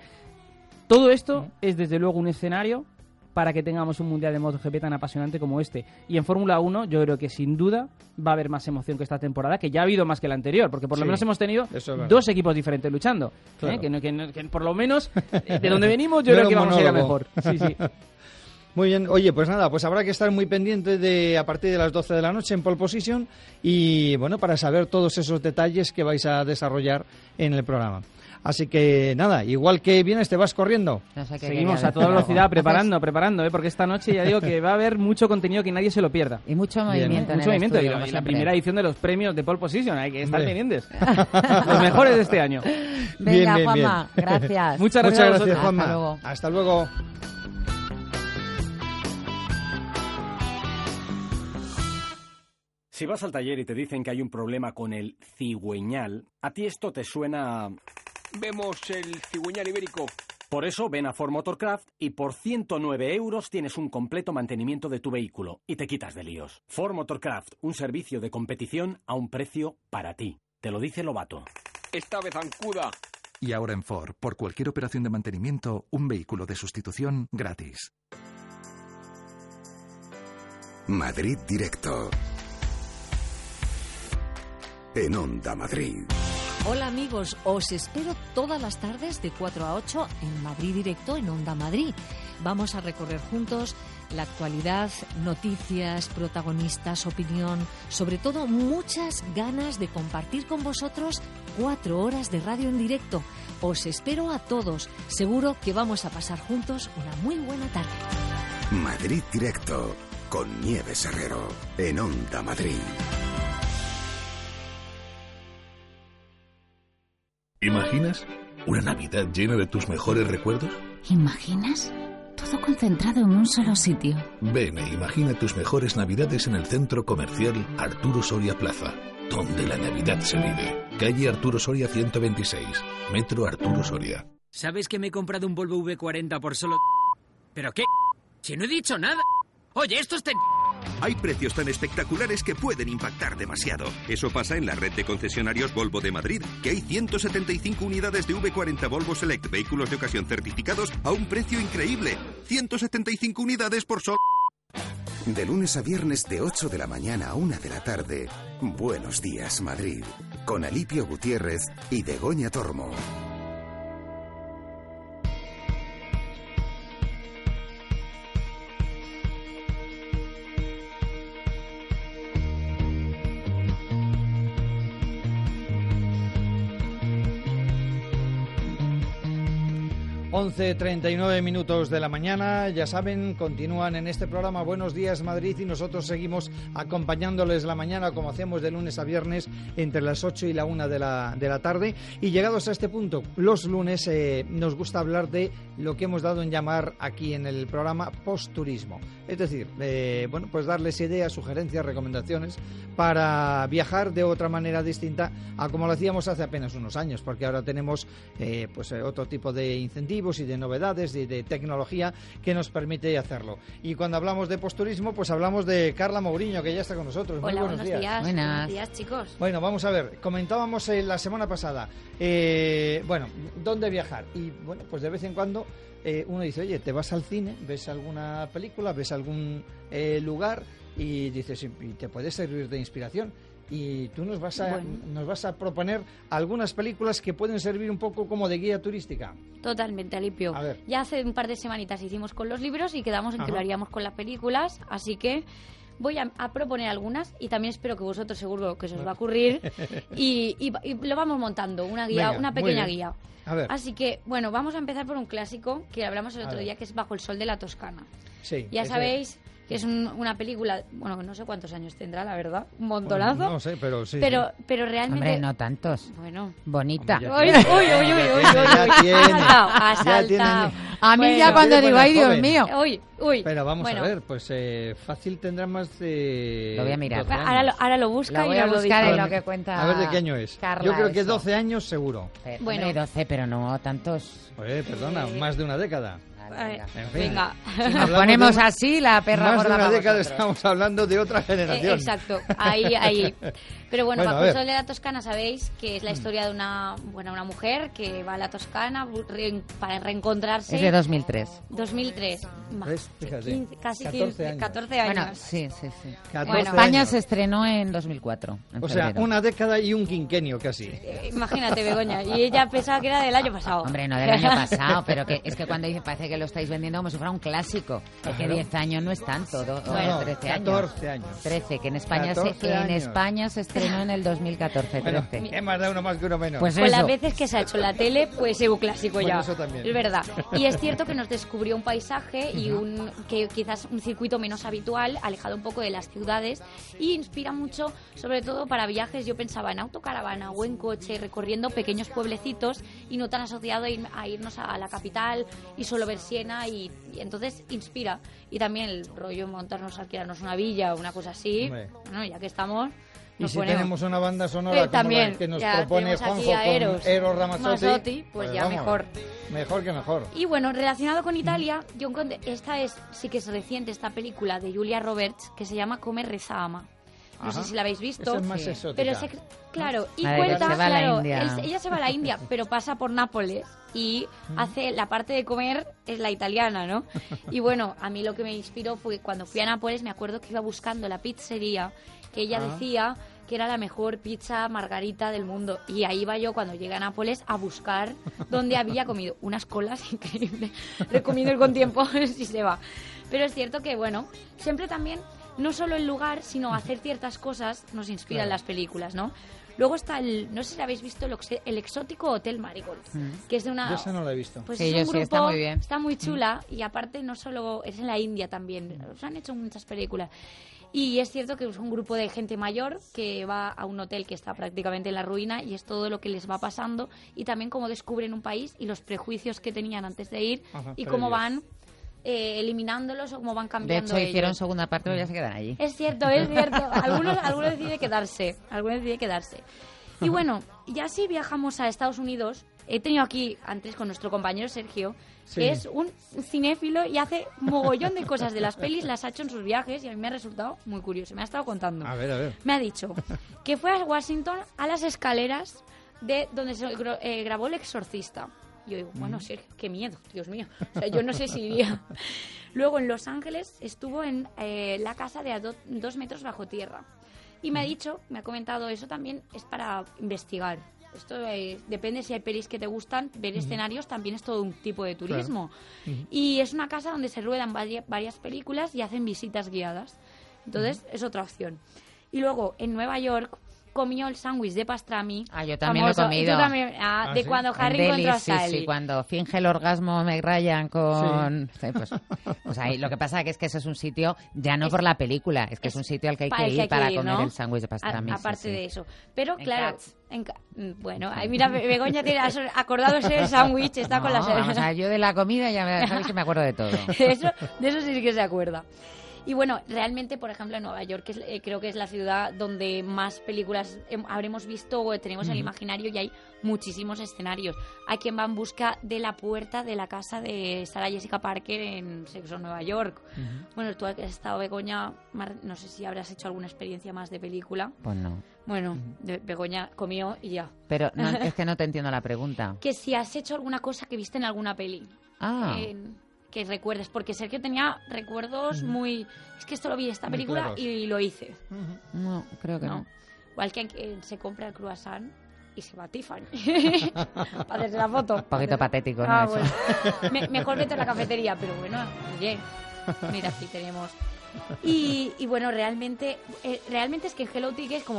Todo esto es, desde luego, un escenario para que tengamos un Mundial de MotoGP tan apasionante como este. Y en Fórmula uno yo creo que sin duda va a haber más emoción que esta temporada, que ya ha habido más que la anterior, porque por lo Sí, menos hemos tenido eso es verdad. dos equipos diferentes luchando. Claro. ¿eh? Que, no- que no- que por lo menos eh, de donde venimos yo No creo era que un vamos a ir a monólogo. mejor. Sí, sí. Muy bien, oye, pues nada, pues habrá que estar muy pendiente de a partir de las doce de la noche en Pole Position y bueno, para saber todos esos detalles que vais a desarrollar en el programa. Así que nada, igual que vienes te vas corriendo. No sé qué Seguimos quería a toda decir. velocidad preparando, preparando, ¿eh? Porque esta noche ya digo que va a haber mucho contenido que nadie se lo pierda. Y mucho Bien, movimiento en mucho el movimiento. estudio, y la, como y la siempre. primera edición de los premios de Pole Position, hay que estar Hombre. pendientes. Los mejores de este año. Venga, Bien, bien, Juanma, bien. gracias. Muchas gracias, Muchas a gracias, vosotros. Juanma. Hasta luego. Hasta luego. Si vas al taller y te dicen que hay un problema con el cigüeñal, a ti esto te suena a... Vemos el cigüeñal ibérico. Por eso ven a Ford Motorcraft y por ciento nueve euros tienes un completo mantenimiento de tu vehículo y te quitas de líos. Ford Motorcraft, un servicio de competición a un precio para ti. Te lo dice Lobato. Esta vez zancuda. Y ahora en Ford, por cualquier operación de mantenimiento, un vehículo de sustitución gratis. Madrid Directo. En Onda Madrid. Hola amigos, os espero todas las tardes de cuatro a ocho en Madrid Directo en Onda Madrid. Vamos a recorrer juntos la actualidad, noticias, protagonistas, opinión, sobre todo muchas ganas de compartir con vosotros cuatro horas de radio en directo. Os espero a todos, seguro que vamos a pasar juntos una muy buena tarde. Madrid Directo. Con Nieves Herrero. En Onda Madrid. ¿Imaginas una Navidad llena de tus mejores recuerdos? ¿Imaginas? Todo concentrado en un solo sitio. Ven e imagina tus mejores Navidades en el centro comercial Arturo Soria Plaza, donde la Navidad se vive. Calle Arturo Soria ciento veintiséis, Metro Arturo Soria. ¿Sabes que me he comprado un Volvo V cuarenta por solo... ¿Pero qué? Si no he dicho nada. Oye, esto es... Ten... Hay precios tan espectaculares que pueden impactar demasiado. Eso pasa en la red de concesionarios Volvo de Madrid, que hay ciento setenta y cinco unidades de V cuarenta Volvo Select, vehículos de ocasión certificados a un precio increíble. ciento setenta y cinco unidades por solo... De lunes a viernes de ocho de la mañana a una de la tarde. Buenos días, Madrid. Con Alipio Gutiérrez y Begoña Tormo. once treinta y nueve minutos de la mañana, ya saben, continúan en este programa Buenos Días Madrid y nosotros seguimos acompañándoles la mañana como hacemos de lunes a viernes entre las ocho y la una de la, de la tarde. Y llegados a este punto, los lunes eh, nos gusta hablar de lo que hemos dado en llamar aquí en el programa post-turismo. Es decir, eh, bueno, pues darles ideas, sugerencias, recomendaciones para viajar de otra manera distinta a como lo hacíamos hace apenas unos años, porque ahora tenemos eh, pues eh, otro tipo de incentivos y de novedades y de tecnología que nos permite hacerlo. Y cuando hablamos de posturismo, pues hablamos de Carla Mourinho, que ya está con nosotros. Hola, Muy buenos, buenos días. días. Buenas. Buenos días, chicos. Bueno, vamos a ver, comentábamos eh, la semana pasada, eh, bueno, ¿dónde viajar? Y bueno, pues de vez en cuando eh, uno dice, oye, te vas al cine, ves alguna película, ves algún eh, lugar y dices, y te puede servir de inspiración. Y tú nos vas a bueno. nos vas a proponer algunas películas que pueden servir un poco como de guía turística. Totalmente, Alipio. A ver. Ya hace un par de semanitas hicimos con los libros y quedamos en Ajá. que lo haríamos con las películas, así que voy a, a proponer algunas y también espero que vosotros seguro que se os va a ocurrir y, y, y lo vamos montando, una guía, Venga, una pequeña guía. A ver. Así que, bueno, vamos a empezar por un clásico que hablamos el otro día, que es Bajo el sol de la Toscana. Sí, ya ese... sabéis que es un, una película, bueno, no sé cuántos años tendrá, la verdad, un montonazo. Bueno, no sé, pero sí. Pero, sí. pero realmente... Hombre, no tantos. Bueno. Bonita. Uy, uy, uy, uy, uy, uy. Ha saltado, ha saltado. A mí bueno, ya cuando digo, ay, Dios mío. Uy, uy. Pero vamos bueno. a ver, pues eh, fácil tendrá más de... Lo voy a mirar. Ahora lo, ahora lo busca lo voy y a lo buscar dice. en lo que cuenta A ver de qué año es. Carla, Yo creo que eso. doce años seguro. Pero, bueno. Hombre, doce, pero no tantos. Pues perdona, Eh. más de una década. Vale, en fin. Venga. Si nos ponemos de, así, la perra más gorda de una para década vosotros. Estamos hablando de otra generación. Eh, exacto, ahí, ahí. Pero bueno, bueno Bajo el sol de la Toscana sabéis que es la historia de una, bueno, una mujer que va a la Toscana re, para reencontrarse. Es de dos mil tres. dos mil tres. ¿Ves? Fíjate. quince, casi catorce quince, años. catorce años. Bueno, sí, sí, sí. Bueno, en España años. Se estrenó en dos mil cuatro. En o febrero. sea, una década y un quinquenio casi. Eh, imagínate, Begoña. Y ella pensaba que era del año pasado. Hombre, no del año pasado, pero que es que cuando dice parece que lo estáis vendiendo como si fuera un clásico. Es que diez años no es tanto, do, bueno, trece años. catorce años. trece, que en España se, que en España se estrenó en el dos mil catorce, trece. Bueno, ¿qué más da uno más que uno menos? Pues Con eso. las veces que se ha hecho en la tele, pues es un clásico bueno, ya. Eso también. Es verdad. Y es cierto que nos descubrió un paisaje y un que quizás un circuito menos habitual, alejado un poco de las ciudades, y inspira mucho, sobre todo para viajes. Yo pensaba en autocaravana o en coche, recorriendo pequeños pueblecitos y no tan asociado a, ir, a irnos a la capital y solo ver Siena, y, y entonces inspira. Y también el rollo montarnos, alquilarnos una villa o una cosa así. Hombre. Bueno, ya que estamos... Y nos si ponemos. tenemos una banda sonora eh, como también, la que nos ya propone Juanjo con Eros, Eros Ramazzotti, Ramazzotti, pues, pues ya vamos, mejor. Mejor que mejor. Y bueno, relacionado con Italia, yo encontré, esta es, sí que es reciente, esta película de Julia Roberts, que se llama Come, Reza, ama. No Ajá. sé si la habéis visto. Esa es más sí. exótica. Pero es, claro, y Madre, cuenta, se va a la claro, India. él- ella se va a la India, pero pasa por Nápoles y hace la parte de comer es la italiana, ¿no? Y bueno, a mí lo que me inspiró fue cuando fui a Nápoles, me acuerdo que iba buscando la pizzería que ella Ah. decía que era la mejor pizza margarita del mundo, y ahí iba yo cuando llegué a Nápoles a buscar dónde había comido unas colas increíbles. Recomiendo ir con tiempo si se va. Pero es cierto que, bueno, siempre también no solo el lugar, sino hacer ciertas cosas nos inspiran Claro. las películas, ¿no? Luego está el, no sé si habéis visto, el, oxe- el exótico Hotel Marigold, Mm. que es de una... Yo esa no la he visto. Pues Sí, es yo un sí, grupo, está muy bien. está muy chula, y aparte no solo, es en la India también, se han hecho muchas películas. Y es cierto que es un grupo de gente mayor que va a un hotel que está prácticamente en la ruina, y es todo lo que les va pasando, y también cómo descubren un país y los prejuicios que tenían antes de ir. Ajá, Y cómo previos. van eh, eliminándolos o cómo van De cambiando hecho, hicieron ellos. segunda parte, pero ya se quedan allí. Es cierto, es cierto. Algunos, algunos deciden quedarse. Algunos deciden quedarse. Y bueno, ya si viajamos a Estados Unidos, he tenido aquí antes con nuestro compañero Sergio, Sí. que es un cinéfilo y hace mogollón de cosas de las pelis, las ha hecho en sus viajes, y a mí me ha resultado muy curioso. Me ha estado contando. A ver, a ver. Me ha dicho que fue a Washington a las escaleras de donde se gro- eh, grabó El Exorcista. Yo digo, bueno, Sergio, qué miedo, Dios mío. O sea, yo no sé si iría. Luego en Los Ángeles estuvo en eh, la casa de a do- dos metros bajo tierra. Y me ha dicho, me ha comentado, eso también es para investigar. Esto eh, depende si hay pelis que te gustan, ver Ujú. escenarios también es todo un tipo de turismo. Claro. Ujú. Y es una casa donde se ruedan vari- varias películas y hacen visitas guiadas. Entonces, es otra opción. Y luego, en Nueva York, comió el sándwich de pastrami. Ah, yo también famoso. lo he comido. Y tú también, ah, Ah, de ¿sí? cuando En Harry Delhi, encontró a sí, Sally. sí, cuando finge el orgasmo Meg Ryan con... Sí, pues, pues ahí lo que pasa que es que ese es un sitio, ya no Es- por la película, es que es, un sitio al que hay para que el ir hay que para ir, comer ¿no? el sándwich de A- pastrami. sí, aparte sí. de eso. Pero En claro, Cats. en Ca- mm, bueno, ay, mira, Be- Begoña tiene aso- acordándose del sándwich, está con No, las... vamos a ver, yo de la comida ya me, sabéis que me acuerdo de todo. de, eso, de eso sí que se acuerda. Y bueno, realmente, por ejemplo, en Nueva York es, eh, creo que es la ciudad donde más películas hem- habremos visto o tenemos en el Ujú. imaginario, y hay muchísimos escenarios. Hay quien va en busca de la puerta de la casa de Sarah Jessica Parker en Sexo en Nueva York. Bueno, tú has estado, Begoña, Mar- no sé si habrás hecho alguna experiencia más de película. Pues no. Bueno, de- Begoña comió y ya. Pero no, es que no te entiendo la pregunta. Que si has hecho alguna cosa que viste en alguna peli. Ah. En- que recuerdes, porque Sergio tenía recuerdos muy... Es que esto lo vi en esta Muy película claros. y lo hice. No, creo que no. Igual que eh, se compra el croissant y se va a Tiffany para hacerse la foto. Un poquito patético, ¿no? Ah, Eso. bueno. Me- mejor vete a la cafetería, pero bueno, oye, mira, aquí tenemos... Y, y bueno, realmente, eh, realmente es que Hello Tickets, como